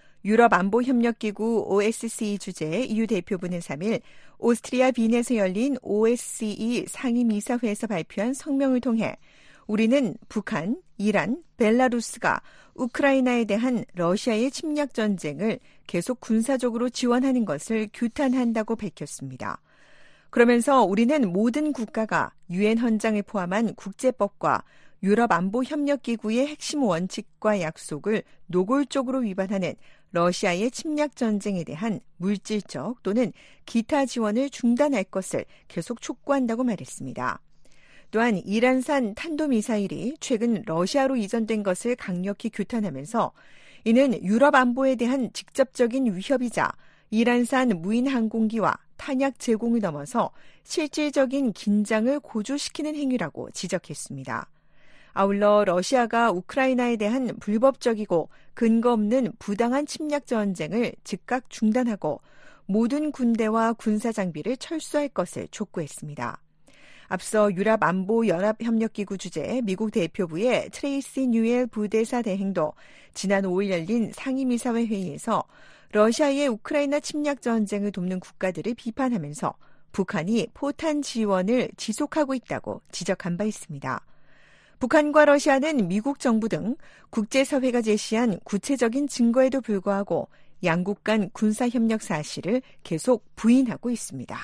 유럽안보협력기구 오에스시이 주재 이유 대표부는 삼 일 오스트리아 빈에서 열린 오에스시이 상임이사회에서 발표한 성명을 통해 우리는 북한, 이란, 벨라루스가 우크라이나에 대한 러시아의 침략 전쟁을 계속 군사적으로 지원하는 것을 규탄한다고 밝혔습니다. 그러면서 우리는 모든 국가가 유엔 헌장을 포함한 국제법과 유럽안보협력기구의 핵심 원칙과 약속을 노골적으로 위반하는 러시아의 침략 전쟁에 대한 물질적 또는 기타 지원을 중단할 것을 계속 촉구한다고 말했습니다. 또한 이란산 탄도미사일이 최근 러시아로 이전된 것을 강력히 규탄하면서 이는 유럽 안보에 대한 직접적인 위협이자 이란산 무인 항공기와 탄약 제공을 넘어서 실질적인 긴장을 고조시키는 행위라고 지적했습니다. 아울러 러시아가 우크라이나에 대한 불법적이고 근거 없는 부당한 침략 전쟁을 즉각 중단하고 모든 군대와 군사 장비를 철수할 것을 촉구했습니다. 앞서 유럽안보연합협력기구 주재 미국 대표부의 트레이시 뉴엘 부대사 대행도 지난 오 일 열린 상임이사회 회의에서 러시아의 우크라이나 침략 전쟁을 돕는 국가들을 비판하면서 북한이 포탄 지원을 지속하고 있다고 지적한 바 있습니다. 북한과 러시아는 미국 정부 등 국제사회가 제시한 구체적인 증거에도 불구하고 양국 간 군사협력 사실을 계속 부인하고 있습니다.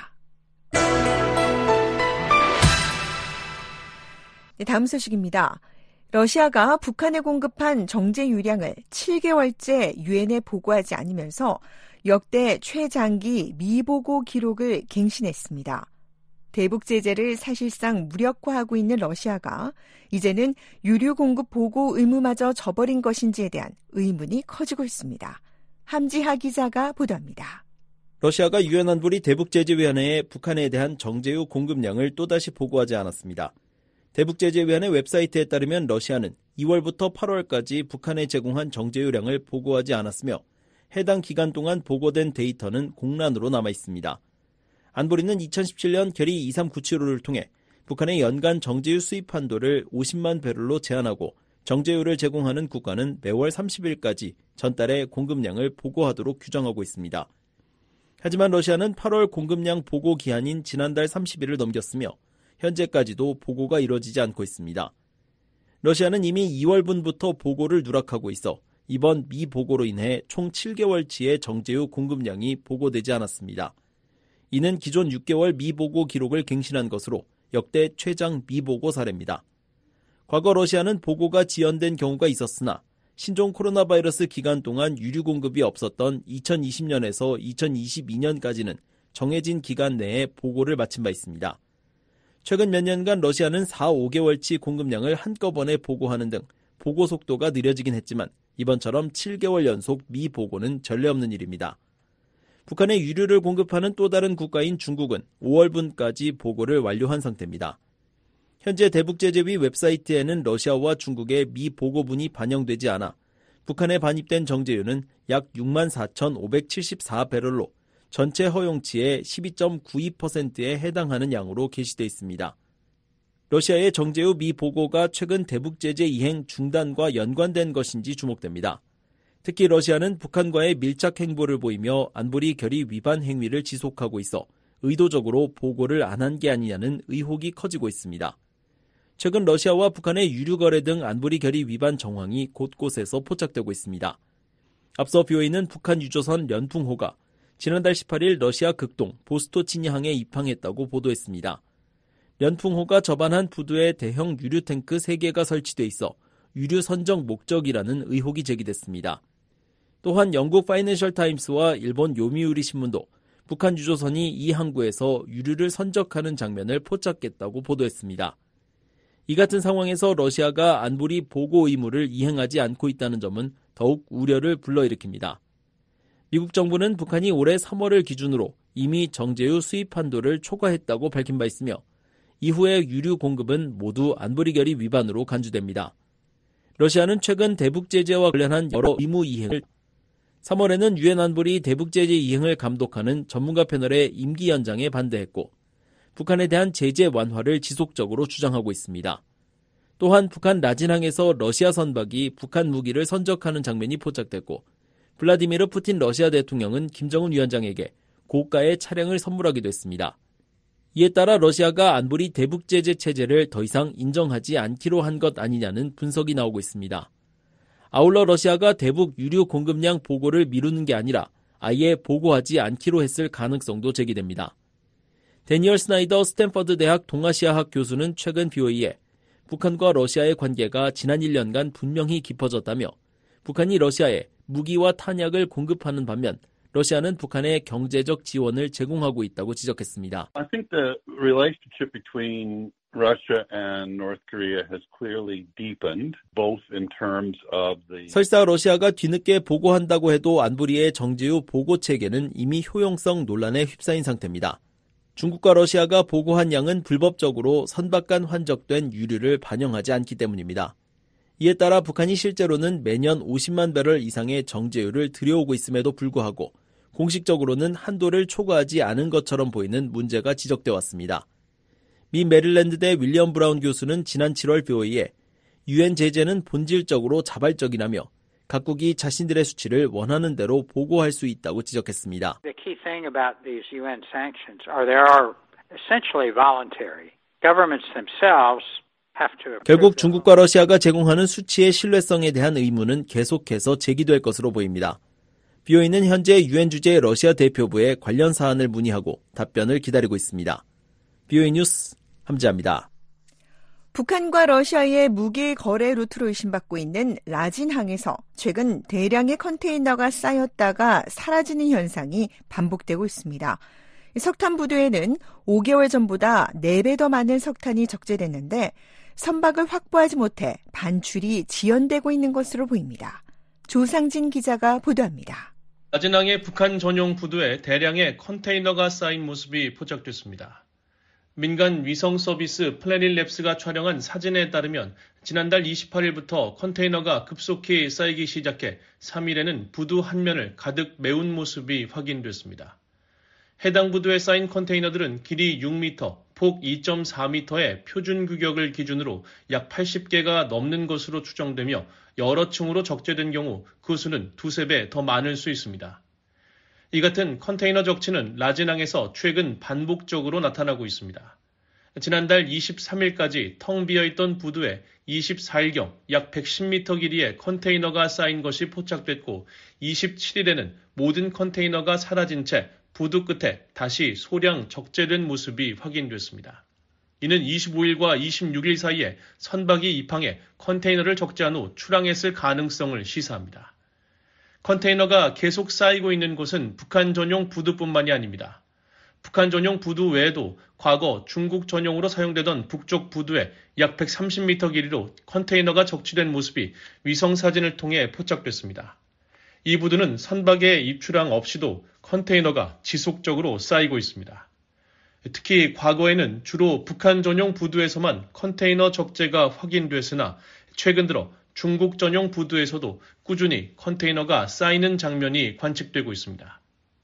네, 다음 소식입니다. 러시아가 북한에 공급한 정제 유량을 칠 개월째 유엔에 보고하지 않으면서 역대 최장기 미보고 기록을 갱신했습니다. 대북 제재를 사실상 무력화하고 있는 러시아가 이제는 유류 공급 보고 의무마저 저버린 것인지에 대한 의문이 커지고 있습니다. 함지하 기자가 보도합니다. 러시아가 유엔 안보리 대북제재위원회에 북한에 대한 정제유 공급량을 또다시 보고하지 않았습니다. 대북제재위원회 웹사이트에 따르면 러시아는 이월부터 팔월까지 북한에 제공한 정제유량을 보고하지 않았으며 해당 기간 동안 보고된 데이터는 공란으로 남아 있습니다. 안보리는 이천십칠 년 결의 이삼구칠오를 통해 북한의 연간 정제유 수입 한도를 오십만 배럴로 제한하고 정제유를 제공하는 국가는 매월 삼십 일까지 전달의 공급량을 보고하도록 규정하고 있습니다. 하지만 러시아는 팔월 공급량 보고 기한인 지난달 삼십 일을 넘겼으며 현재까지도 보고가 이뤄지지 않고 있습니다. 러시아는 이미 이월분부터 보고를 누락하고 있어 이번 미 보고로 인해 총 칠 개월치의 정제유 공급량이 보고되지 않았습니다. 이는 기존 육 개월 미보고 기록을 갱신한 것으로 역대 최장 미보고 사례입니다. 과거 러시아는 보고가 지연된 경우가 있었으나 신종 코로나 바이러스 기간 동안 유류 공급이 없었던 이천이십년에서 이천이십이년까지는 정해진 기간 내에 보고를 마친 바 있습니다. 최근 몇 년간 러시아는 사, 오 개월치 공급량을 한꺼번에 보고하는 등 보고 속도가 느려지긴 했지만 이번처럼 칠 개월 연속 미보고는 전례 없는 일입니다. 북한에 유류를 공급하는 또 다른 국가인 중국은 오월분까지 보고를 완료한 상태입니다. 현재 대북제재위 웹사이트에는 러시아와 중국의 미보고분이 반영되지 않아 북한에 반입된 정제유는 약 육만 사천오백칠십사 배럴로 전체 허용치의 십이 점 구이 퍼센트에 해당하는 양으로 게시돼 있습니다. 러시아의 정제유 미보고가 최근 대북제재 이행 중단과 연관된 것인지 주목됩니다. 특히 러시아는 북한과의 밀착 행보를 보이며 안보리 결의 위반 행위를 지속하고 있어 의도적으로 보고를 안 한 게 아니냐는 의혹이 커지고 있습니다. 최근 러시아와 북한의 유류 거래 등 안보리 결의 위반 정황이 곳곳에서 포착되고 있습니다. 앞서 비오이는 북한 유조선 련풍호가 지난달 십팔일 러시아 극동 보스토치니항에 입항했다고 보도했습니다. 련풍호가 접안한 부두에 대형 유류 탱크 세 개가 설치돼 있어 유류 선적 목적이라는 의혹이 제기됐습니다. 또한 영국 파이낸셜 타임스와 일본 요미우리 신문도 북한 유조선이 이 항구에서 유류를 선적하는 장면을 포착했다고 보도했습니다. 이 같은 상황에서 러시아가 안보리 보고 의무를 이행하지 않고 있다는 점은 더욱 우려를 불러일으킵니다. 미국 정부는 북한이 올해 삼월을 기준으로 이미 정제유 수입 한도를 초과했다고 밝힌 바 있으며 이후의 유류 공급은 모두 안보리 결의 위반으로 간주됩니다. 러시아는 최근 대북 제재와 관련한 여러 의무 이행을 삼월에는 유엔 안보리 대북 제재 이행을 감독하는 전문가 패널의 임기 연장에 반대했고 북한에 대한 제재 완화를 지속적으로 주장하고 있습니다. 또한 북한 라진항에서 러시아 선박이 북한 무기를 선적하는 장면이 포착됐고 블라디미르 푸틴 러시아 대통령은 김정은 위원장에게 고가의 차량을 선물하기도 했습니다. 이에 따라 러시아가 안보리 대북 제재 체제를 더 이상 인정하지 않기로 한 것 아니냐는 분석이 나오고 있습니다. 아울러 러시아가 대북 유류 공급량 보고를 미루는 게 아니라 아예 보고하지 않기로 했을 가능성도 제기됩니다. 데니얼 스나이더 스탠퍼드 대학 동아시아학 교수는 최근 비오이에 북한과 러시아의 관계가 지난 일 년간 분명히 깊어졌다며 북한이 러시아에 무기와 탄약을 공급하는 반면 러시아는 북한에 경제적 지원을 제공하고 있다고 지적했습니다. I think the relationship between Russia and North Korea has clearly deepened, both in terms of the. 설사 러시아가 뒤늦게 보고한다고 해도 안보리의 정제유 보고 체계는 이미 효용성 논란에 휩싸인 상태입니다. 중국과 러시아가 보고한 양은 불법적으로 선박간 환적된 유류를 반영하지 않기 때문입니다. 이에 따라 북한이 실제로는 매년 오십만 배럴 이상의 정제유를 들여오고 있음에도 불구하고 공식적으로는 한도를 초과하지 않은 것처럼 보이는 문제가 지적돼 왔습니다. 미 메릴랜드대 윌리엄 브라운 교수는 지난 칠월 비오이에 유엔 제재는 본질적으로 자발적이라며 각국이 자신들의 수치를 원하는 대로 보고할 수 있다고 지적했습니다. The key thing about these 유엔 sanctions are they are essentially voluntary. Governments themselves 결국 중국과 러시아가 제공하는 수치의 신뢰성에 대한 의문은 계속해서 제기될 것으로 보입니다. 비오이는 현재 유엔 주재 러시아 대표부에 관련 사안을 문의하고 답변을 기다리고 있습니다. 비오이 뉴스 함지아입니다. 북한과 러시아의 무기 거래 루트로 의심받고 있는 라진항에서 최근 대량의 컨테이너가 쌓였다가 사라지는 현상이 반복되고 있습니다. 석탄 부두에는 오 개월 전보다 네 배 더 많은 석탄이 적재됐는데 선박을 확보하지 못해 반출이 지연되고 있는 것으로 보입니다. 조상진 기자가 보도합니다. 라진항의 북한 전용 부두에 대량의 컨테이너가 쌓인 모습이 포착됐습니다. 민간 위성 서비스 플래닛랩스가 촬영한 사진에 따르면 지난달 이십팔일부터 컨테이너가 급속히 쌓이기 시작해 삼 일에는 부두 한 면을 가득 메운 모습이 확인됐습니다. 해당 부두에 쌓인 컨테이너들은 길이 육 미터, 폭 이 점 사 미터의 표준 규격을 기준으로 약 팔십 개가 넘는 것으로 추정되며 여러 층으로 적재된 경우 그 수는 두세 배 더 많을 수 있습니다. 이 같은 컨테이너 적치는 라진항에서 최근 반복적으로 나타나고 있습니다. 지난달 이십삼일까지 텅 비어있던 부두에 이십사일경 약 백십 미터 길이의 컨테이너가 쌓인 것이 포착됐고 이십칠일에는 모든 컨테이너가 사라진 채 부두 끝에 다시 소량 적재된 모습이 확인됐습니다. 이는 이십오일과 이십육일 사이에 선박이 입항해 컨테이너를 적재한 후 출항했을 가능성을 시사합니다. 컨테이너가 계속 쌓이고 있는 곳은 북한 전용 부두뿐만이 아닙니다. 북한 전용 부두 외에도 과거 중국 전용으로 사용되던 북쪽 부두에 약 백삼십 미터 길이로 컨테이너가 적치된 모습이 위성사진을 통해 포착됐습니다. 이 부두는 선박의 입출항 없이도 컨테이너가 지속적으로 쌓이고 있습니다. 특히 과거에는 주로 북한 전용 부두에서만 컨테이너 적재가 확인됐으나 최근 들어 중국 전용 부두에서도 꾸준히 컨테이너가 쌓이는 장면이 관측되고 있습니다.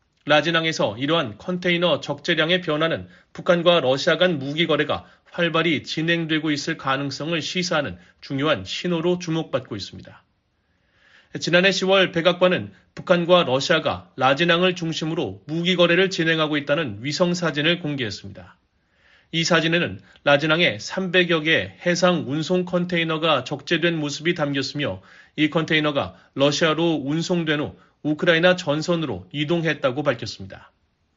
라진항에서 이러한 컨테이너 적재량의 변화는 북한과 러시아 간 무기 거래가 활발히 진행되고 있을 가능성을 시사하는 중요한 신호로 주목받고 있습니다. 지난해 시월 백악관은 북한과 러시아가 라진항을 중심으로 무기 거래를 진행하고 있다는 위성 사진을 공개했습니다. 이 사진에는 라진항에 삼백여 개의 해상 운송 컨테이너가 적재된 모습이 담겼으며 이 컨테이너가 러시아로 운송된 후 우크라이나 전선으로 이동했다고 밝혔습니다.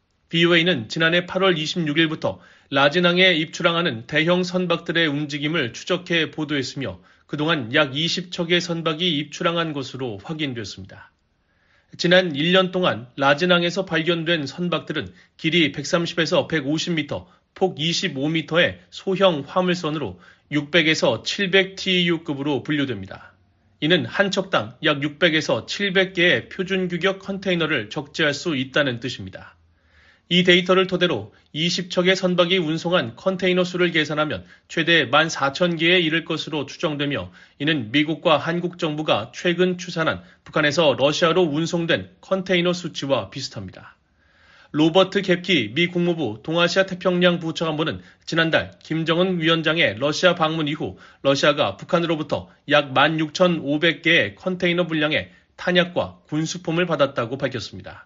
비오에이는 지난해 팔월 이십육일부터 라진항에 입출항하는 대형 선박들의 움직임을 추적해 보도했으며 그동안 약 이십 척의 선박이 입출항한 것으로 확인됐습니다. 지난 일 년 동안 라진항에서 발견된 선박들은 길이 백삼십에서 백오십 미터, 폭 이십오 미터의 소형 화물선으로 육백에서 칠백 티이유급으로 분류됩니다. 이는 한 척당 약 육백에서 칠백 개의 표준 규격 컨테이너를 적재할 수 있다는 뜻입니다. 이 데이터를 토대로 이십 척의 선박이 운송한 컨테이너 수를 계산하면 최대 만 사천 개에 이를 것으로 추정되며 이는 미국과 한국 정부가 최근 추산한 북한에서 러시아로 운송된 컨테이너 수치와 비슷합니다. 로버트 갭키 미 국무부 동아시아 태평양 부차관보는 지난달 김정은 위원장의 러시아 방문 이후 러시아가 북한으로부터 약 만 육천오백 개의 컨테이너 분량의 탄약과 군수품을 받았다고 밝혔습니다.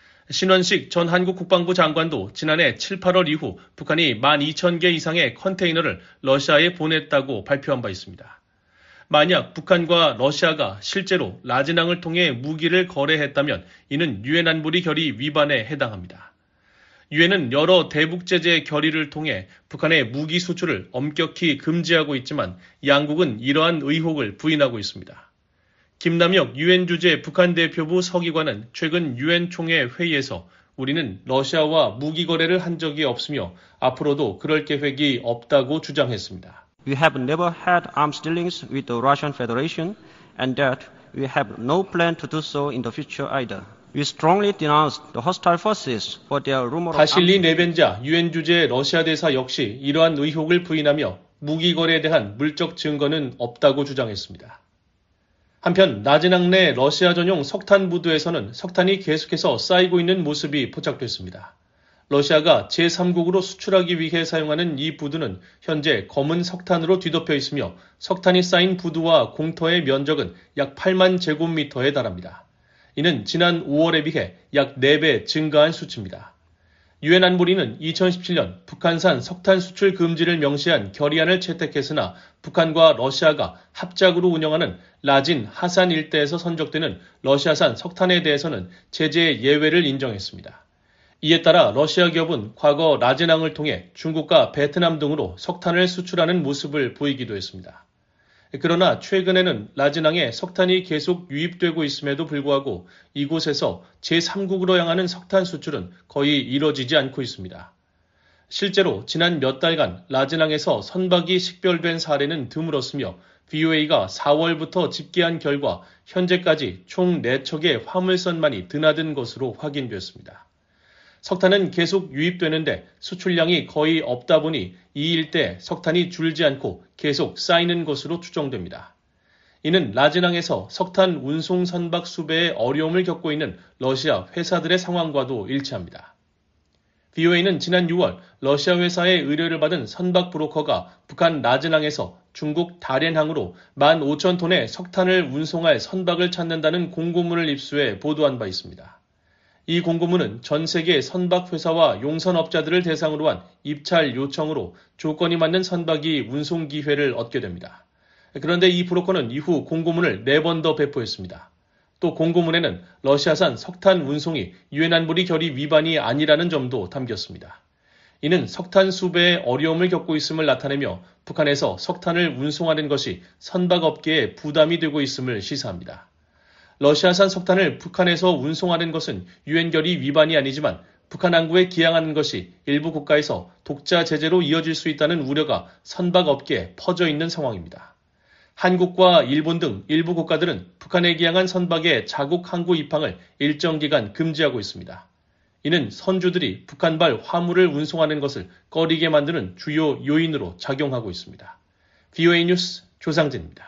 신원식 전 한국 국방부 장관도 지난해 칠, 팔월 이후 북한이 만 이천 개 이상의 컨테이너를 러시아에 보냈다고 발표한 바 있습니다. 만약 북한과 러시아가 실제로 라진항을 통해 무기를 거래했다면 이는 유엔 안보리 결의 위반에 해당합니다. 유엔은 여러 대북 제재 결의를 통해 북한의 무기 수출을 엄격히 금지하고 있지만 양국은 이러한 의혹을 부인하고 있습니다. 김남혁 유엔 주재 북한 대표부 서기관은 최근 유엔 총회 회의에서 우리는 러시아와 무기 거래를 한 적이 없으며 앞으로도 그럴 계획이 없다고 주장했습니다. We have never had arms dealings with the Russian Federation and that we have no plan to do so in the future either. We strongly denounce the hostile forces for their rumor of 바실리 네벤자 유엔 주재 러시아 대사 역시 이러한 의혹을 부인하며 무기 거래에 대한 물적 증거는 없다고 주장했습니다. 한편 라진항 내 러시아 전용 석탄 부두에서는 석탄이 계속해서 쌓이고 있는 모습이 포착됐습니다. 러시아가 제삼국으로 수출하기 위해 사용하는 이 부두는 현재 검은 석탄으로 뒤덮여 있으며 석탄이 쌓인 부두와 공터의 면적은 약 팔만 제곱미터에 달합니다. 이는 지난 오월에 비해 약 네 배 증가한 수치입니다. 유엔 안보리는 이천십칠 년 북한산 석탄 수출 금지를 명시한 결의안을 채택했으나 북한과 러시아가 합작으로 운영하는 라진 하산 일대에서 선적되는 러시아산 석탄에 대해서는 제재 예외를 인정했습니다. 이에 따라 러시아 기업은 과거 라진항을 통해 중국과 베트남 등으로 석탄을 수출하는 모습을 보이기도 했습니다. 그러나 최근에는 라진항에 석탄이 계속 유입되고 있음에도 불구하고 이곳에서 제삼국으로 향하는 석탄 수출은 거의 이뤄지지 않고 있습니다. 실제로 지난 몇 달간 라진항에서 선박이 식별된 사례는 드물었으며 비오에이가 사월부터 집계한 결과 현재까지 총 네 척의 화물선만이 드나든 것으로 확인됐습니다. 석탄은 계속 유입되는데 수출량이 거의 없다 보니 이 일대 석탄이 줄지 않고 계속 쌓이는 것으로 추정됩니다. 이는 라진항에서 석탄 운송 선박 수배에 어려움을 겪고 있는 러시아 회사들의 상황과도 일치합니다. 비오에이는 지난 유월 러시아 회사의 의뢰를 받은 선박 브로커가 북한 라진항에서 중국 다롄항으로 만 오천 톤의 석탄을 운송할 선박을 찾는다는 공고문을 입수해 보도한 바 있습니다. 이 공고문은 전 세계 선박회사와 용선업자들을 대상으로 한 입찰 요청으로 조건이 맞는 선박이 운송 기회를 얻게 됩니다. 그런데 이 브로커는 이후 공고문을 네 번 더 배포했습니다. 또 공고문에는 러시아산 석탄 운송이 유엔 안보리 결의 위반이 아니라는 점도 담겼습니다. 이는 석탄 수배에 어려움을 겪고 있음을 나타내며 북한에서 석탄을 운송하는 것이 선박업계에 부담이 되고 있음을 시사합니다. 러시아산 석탄을 북한에서 운송하는 것은 유엔 결의 위반이 아니지만 북한 항구에 기항하는 것이 일부 국가에서 독자 제재로 이어질 수 있다는 우려가 선박업계에 퍼져 있는 상황입니다. 한국과 일본 등 일부 국가들은 북한에 기항한 선박의 자국 항구 입항을 일정 기간 금지하고 있습니다. 이는 선주들이 북한발 화물을 운송하는 것을 꺼리게 만드는 주요 요인으로 작용하고 있습니다. 브이오에이 뉴스 조상진입니다.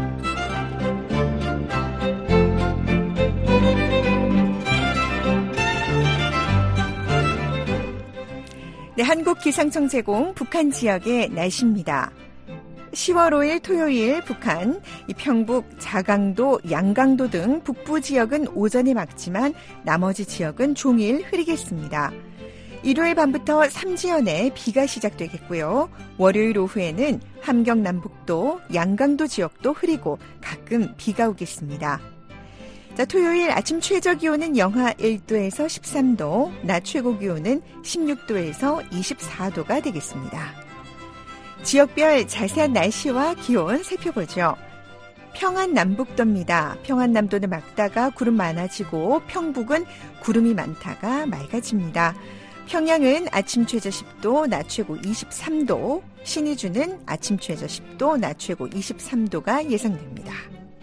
네, 한국기상청 제공 북한 지역의 날씨입니다. 시월 오일 토요일 북한, 이 평북, 자강도, 양강도 등 북부 지역은 오전에 맑지만 나머지 지역은 종일 흐리겠습니다. 일요일 밤부터 삼지연에 비가 시작되겠고요. 월요일 오후에는 함경 남북도, 양강도 지역도 흐리고 가끔 비가 오겠습니다. 자, 토요일 아침 최저 기온은 영하 일 도에서 십삼 도, 낮 최고 기온은 십육 도에서 이십사 도가 되겠습니다. 지역별 자세한 날씨와 기온 살펴보죠. 평안남북도입니다. 평안남도는 맑다가 구름 많아지고 평북은 구름이 많다가 맑아집니다. 평양은 아침 최저 십 도, 낮 최고 이십삼 도, 신의주는 아침 최저 십 도, 낮 최고 이십삼 도가 예상됩니다.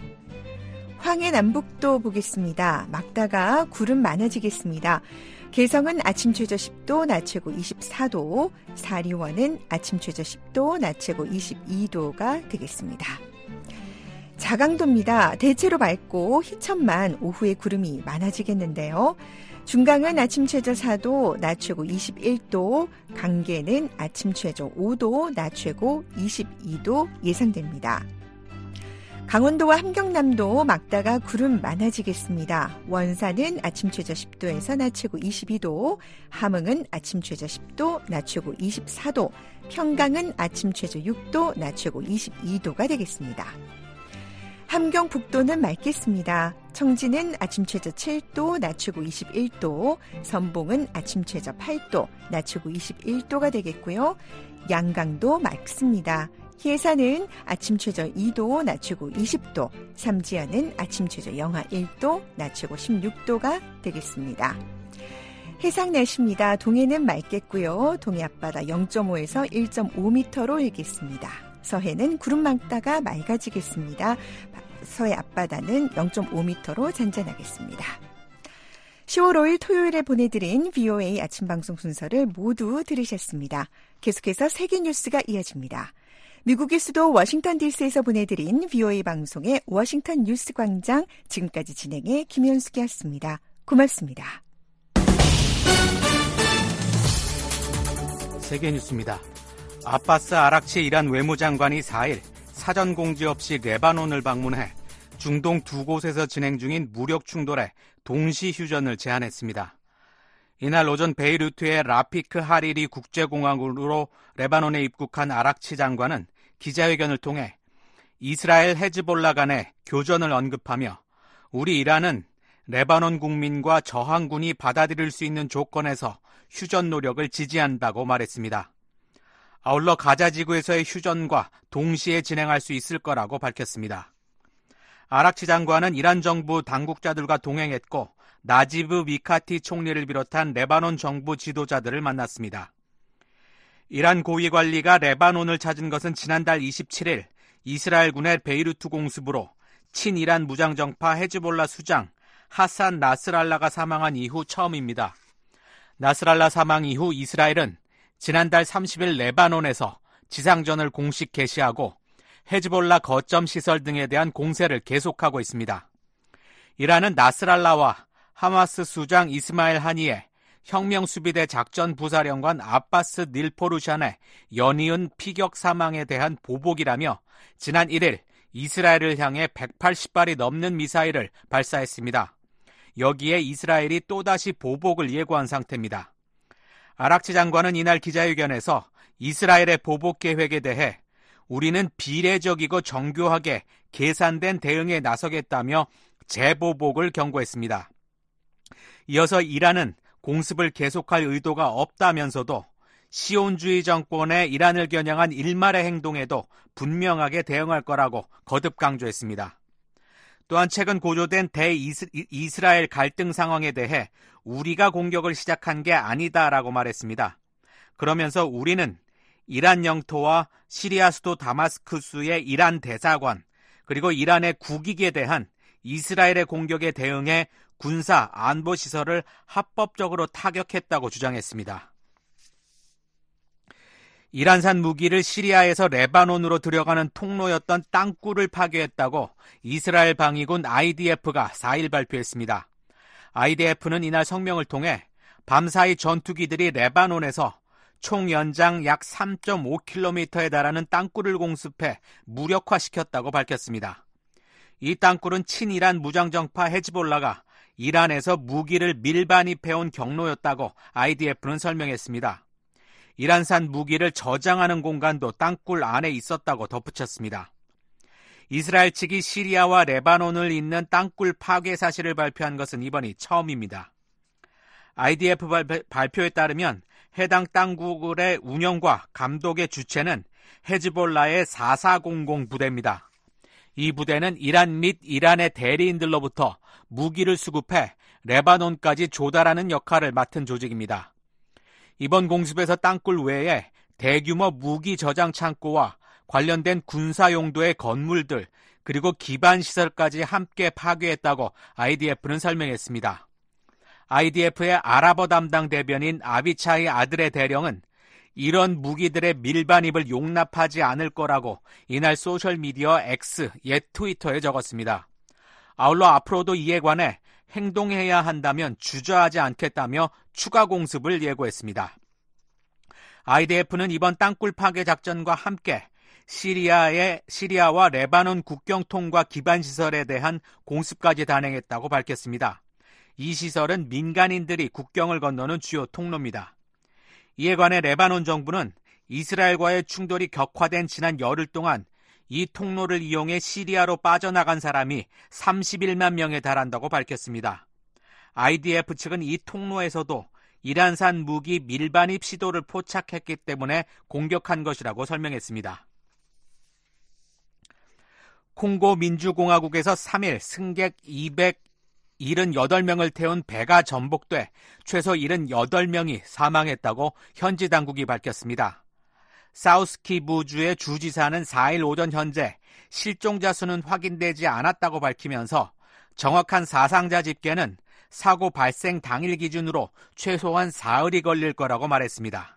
황해남북도 보겠습니다. 맑다가 구름 많아지겠습니다. 개성은 아침 최저 십 도, 낮 최고 이십사 도, 사리원은 아침 최저 십 도, 낮 최고 이십이 도가 되겠습니다. 자강도입니다. 대체로 맑고 희천만 오후에 구름이 많아지겠는데요. 중강은 아침 최저 사 도, 낮 최고 이십일 도, 강계는 아침 최저 오 도, 낮 최고 이십이 도 예상됩니다. 강원도와 함경남도 맑다가 구름 많아지겠습니다. 원산은 아침 최저 십 도에서 낮 최고 이십이 도, 함흥은 아침 최저 십 도, 낮 최고 이십사 도, 평강은 아침 최저 육 도, 낮 최고 이십이 도가 되겠습니다. 함경 북도는 맑겠습니다. 청진은 아침 최저 칠 도, 낮 최고 이십일 도, 선봉은 아침 최저 팔 도, 낮 최고 이십일 도가 되겠고요. 양강도 맑습니다. 예산은 아침 최저 이 도, 낮 최고 이십 도, 삼지연은 아침 최저 영하 일 도, 낮 최고 십육 도가 되겠습니다. 해상 날씨입니다. 동해는 맑겠고요. 동해 앞바다 영 점 오에서 일 점 오 미터로 일겠습니다. 서해는 구름 많다가 맑아지겠습니다. 서해 앞바다는 영 점 오 미터로 잔잔하겠습니다. 시월 오일 토요일에 보내드린 브이오에이 아침방송 순서를 모두 들으셨습니다. 계속해서 세계 뉴스가 이어집니다. 미국의 수도 워싱턴 디씨에서 보내드린 브이오에이 방송의 워싱턴 뉴스 광장, 지금까지 진행의 김현숙이었습니다. 고맙습니다. 세계 뉴스입니다. 아바스 아락치 이란 외무장관이 사 일 사전 공지 없이 레바논을 방문해 중동 두 곳에서 진행 중인 무력 충돌에 동시 휴전을 제안했습니다. 이날 오전 베이루트의 라피크 하리리 국제공항으로 레바논에 입국한 아락치 장관은 기자회견을 통해 이스라엘 헤즈볼라 간의 교전을 언급하며 우리 이란은 레바논 국민과 저항군이 받아들일 수 있는 조건에서 휴전 노력을 지지한다고 말했습니다. 아울러 가자 지구에서의 휴전과 동시에 진행할 수 있을 거라고 밝혔습니다. 아락치 장관은 이란 정부 당국자들과 동행했고 나지브 미카티 총리를 비롯한 레바논 정부 지도자들을 만났습니다. 이란 고위관리가 레바논을 찾은 것은 지난달 이십칠 일 이스라엘군의 베이루트 공습으로 친이란 무장정파 헤즈볼라 수장 하산 나스랄라가 사망한 이후 처음입니다. 나스랄라 사망 이후 이스라엘은 지난달 삼십 일 레바논에서 지상전을 공식 개시하고 헤즈볼라 거점 시설 등에 대한 공세를 계속하고 있습니다. 이란은 나스랄라와 하마스 수장 이스마일 하니에 혁명수비대 작전부사령관 아바스 닐포루샨의 연이은 피격 사망에 대한 보복이라며 지난 일 일 이스라엘을 향해 백팔십 발이 넘는 미사일을 발사했습니다. 여기에 이스라엘이 또다시 보복을 예고한 상태입니다. 아락치 장관은 이날 기자회견에서 이스라엘의 보복 계획에 대해 우리는 비례적이고 정교하게 계산된 대응에 나서겠다며 재보복을 경고했습니다. 이어서 이란은 공습을 계속할 의도가 없다면서도 시온주의 정권의 이란을 겨냥한 일말의 행동에도 분명하게 대응할 거라고 거듭 강조했습니다. 또한 최근 고조된 대이스라엘 갈등 상황에 대해 우리가 공격을 시작한 게 아니다라고 말했습니다. 그러면서 우리는 이란 영토와 시리아 수도 다마스쿠스의 이란 대사관, 그리고 이란의 국익에 대한 이스라엘의 공격에 대응해 군사 안보 시설을 합법적으로 타격했다고 주장했습니다. 이란산 무기를 시리아에서 레바논으로 들여가는 통로였던 땅굴을 파괴했다고 이스라엘 방위군 아이디에프가 사일 발표했습니다. 아이디에프는 이날 성명을 통해 밤사이 전투기들이 레바논에서 총 연장 약 삼 점 오 킬로미터에 달하는 땅굴을 공습해 무력화시켰다고 밝혔습니다. 이 땅굴은 친이란 무장정파 헤즈볼라가 이란에서 무기를 밀반입해온 경로였다고 아이디에프는 설명했습니다. 이란산 무기를 저장하는 공간도 땅굴 안에 있었다고 덧붙였습니다. 이스라엘 측이 시리아와 레바논을 잇는 땅굴 파괴 사실을 발표한 것은 이번이 처음입니다. 아이디에프 발표에 따르면 해당 땅굴의 운영과 감독의 주체는 헤즈볼라의 사사공공 부대입니다. 이 부대는 이란 및 이란의 대리인들로부터 무기를 수급해 레바논까지 조달하는 역할을 맡은 조직입니다. 이번 공습에서 땅굴 외에 대규모 무기 저장 창고와 관련된 군사 용도의 건물들, 그리고 기반시설까지 함께 파괴했다고 아이디에프는 설명했습니다. 아이디에프의 아랍어 담당 대변인 아비차이 아드레 대령은 이런 무기들의 밀반입을 용납하지 않을 거라고 이날 소셜미디어 X, 옛 트위터에 적었습니다. 아울러 앞으로도 이에 관해 행동해야 한다면 주저하지 않겠다며 추가 공습을 예고했습니다. 아이디에프는 이번 땅굴 파괴 작전과 함께 시리아의, 시리아와 레바논 국경 통과 기반시설에 대한 공습까지 단행했다고 밝혔습니다. 이 시설은 민간인들이 국경을 건너는 주요 통로입니다. 이에 관해 레바논 정부는 이스라엘과의 충돌이 격화된 지난 열흘 동안 이 통로를 이용해 시리아로 빠져나간 사람이 삼십일만 명에 달한다고 밝혔습니다. 아이디에프 측은 이 통로에서도 이란산 무기 밀반입 시도를 포착했기 때문에 공격한 것이라고 설명했습니다. 콩고 민주공화국에서 삼 일 승객 이백칠십팔 명을 태운 배가 전복돼 최소 칠십팔 명이 사망했다고 현지 당국이 밝혔습니다. 사우스키부주의 주지사는 사 일 오전 현재 실종자 수는 확인되지 않았다고 밝히면서 정확한 사상자 집계는 사고 발생 당일 기준으로 최소한 사흘이 걸릴 거라고 말했습니다.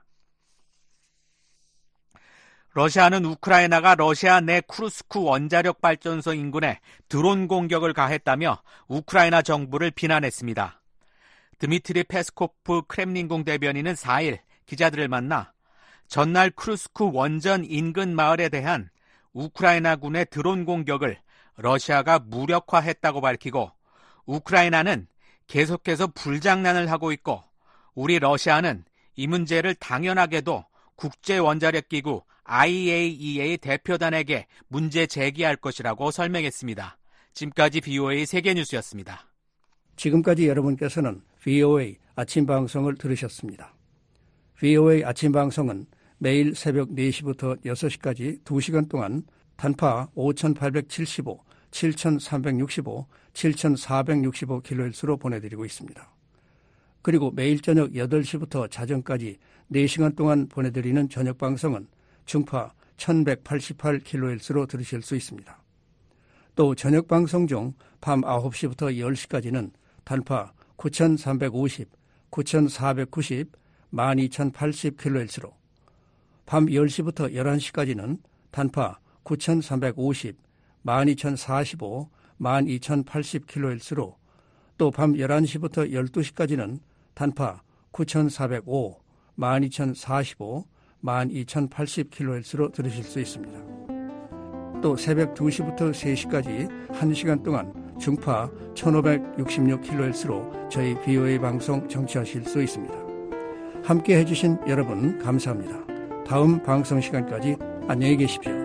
러시아는 우크라이나가 러시아 내 쿠르스크 원자력 발전소 인근에 드론 공격을 가했다며 우크라이나 정부를 비난했습니다. 드미트리 페스코프 크렘린궁 대변인은 사 일 기자들을 만나 전날 쿠르스크 원전 인근 마을에 대한 우크라이나군의 드론 공격을 러시아가 무력화했다고 밝히고, 우크라이나는 계속해서 불장난을 하고 있고 우리 러시아는 이 문제를 당연하게도 국제원자력기구 아이에이이에이 대표단에게 문제 제기할 것이라고 설명했습니다. 지금까지 브이오에이 세계뉴스였습니다. 지금까지 여러분께서는 브이오에이 아침 방송을 들으셨습니다. 브이오에이 아침 방송은 매일 새벽 네 시부터 여섯 시까지 두 시간 동안 단파 오천팔백칠십오, 칠천삼백육십오, 칠천사백육십오 킬로헤르츠로 보내드리고 있습니다. 그리고 매일 저녁 여덟 시부터 자정까지 네 시간 동안 보내드리는 저녁 방송은 중파 천백팔십팔 킬로헤르츠로 들으실 수 있습니다. 또 저녁 방송 중 밤 아홉 시부터 열 시까지는 단파 구천삼백오십, 구천사백구십, 만 이천팔십 킬로헤르츠로, 밤 열 시부터 열한 시까지는 단파 구천삼백오십, 만 이천사십오, 만 이천팔십 킬로헤르츠로, 또 밤 열한 시부터 열두 시까지는 단파 구천사백오, 만 이천사십오, 만 이천팔십 킬로헤르츠로 들으실 수 있습니다. 또 새벽 두 시부터 세 시까지 한 시간 동안 중파 천오백육십육 킬로헤르츠로 저희 브이오에이 방송 청취하실 수 있습니다. 함께 해주신 여러분 감사합니다. 다음 방송 시간까지 안녕히 계십시오.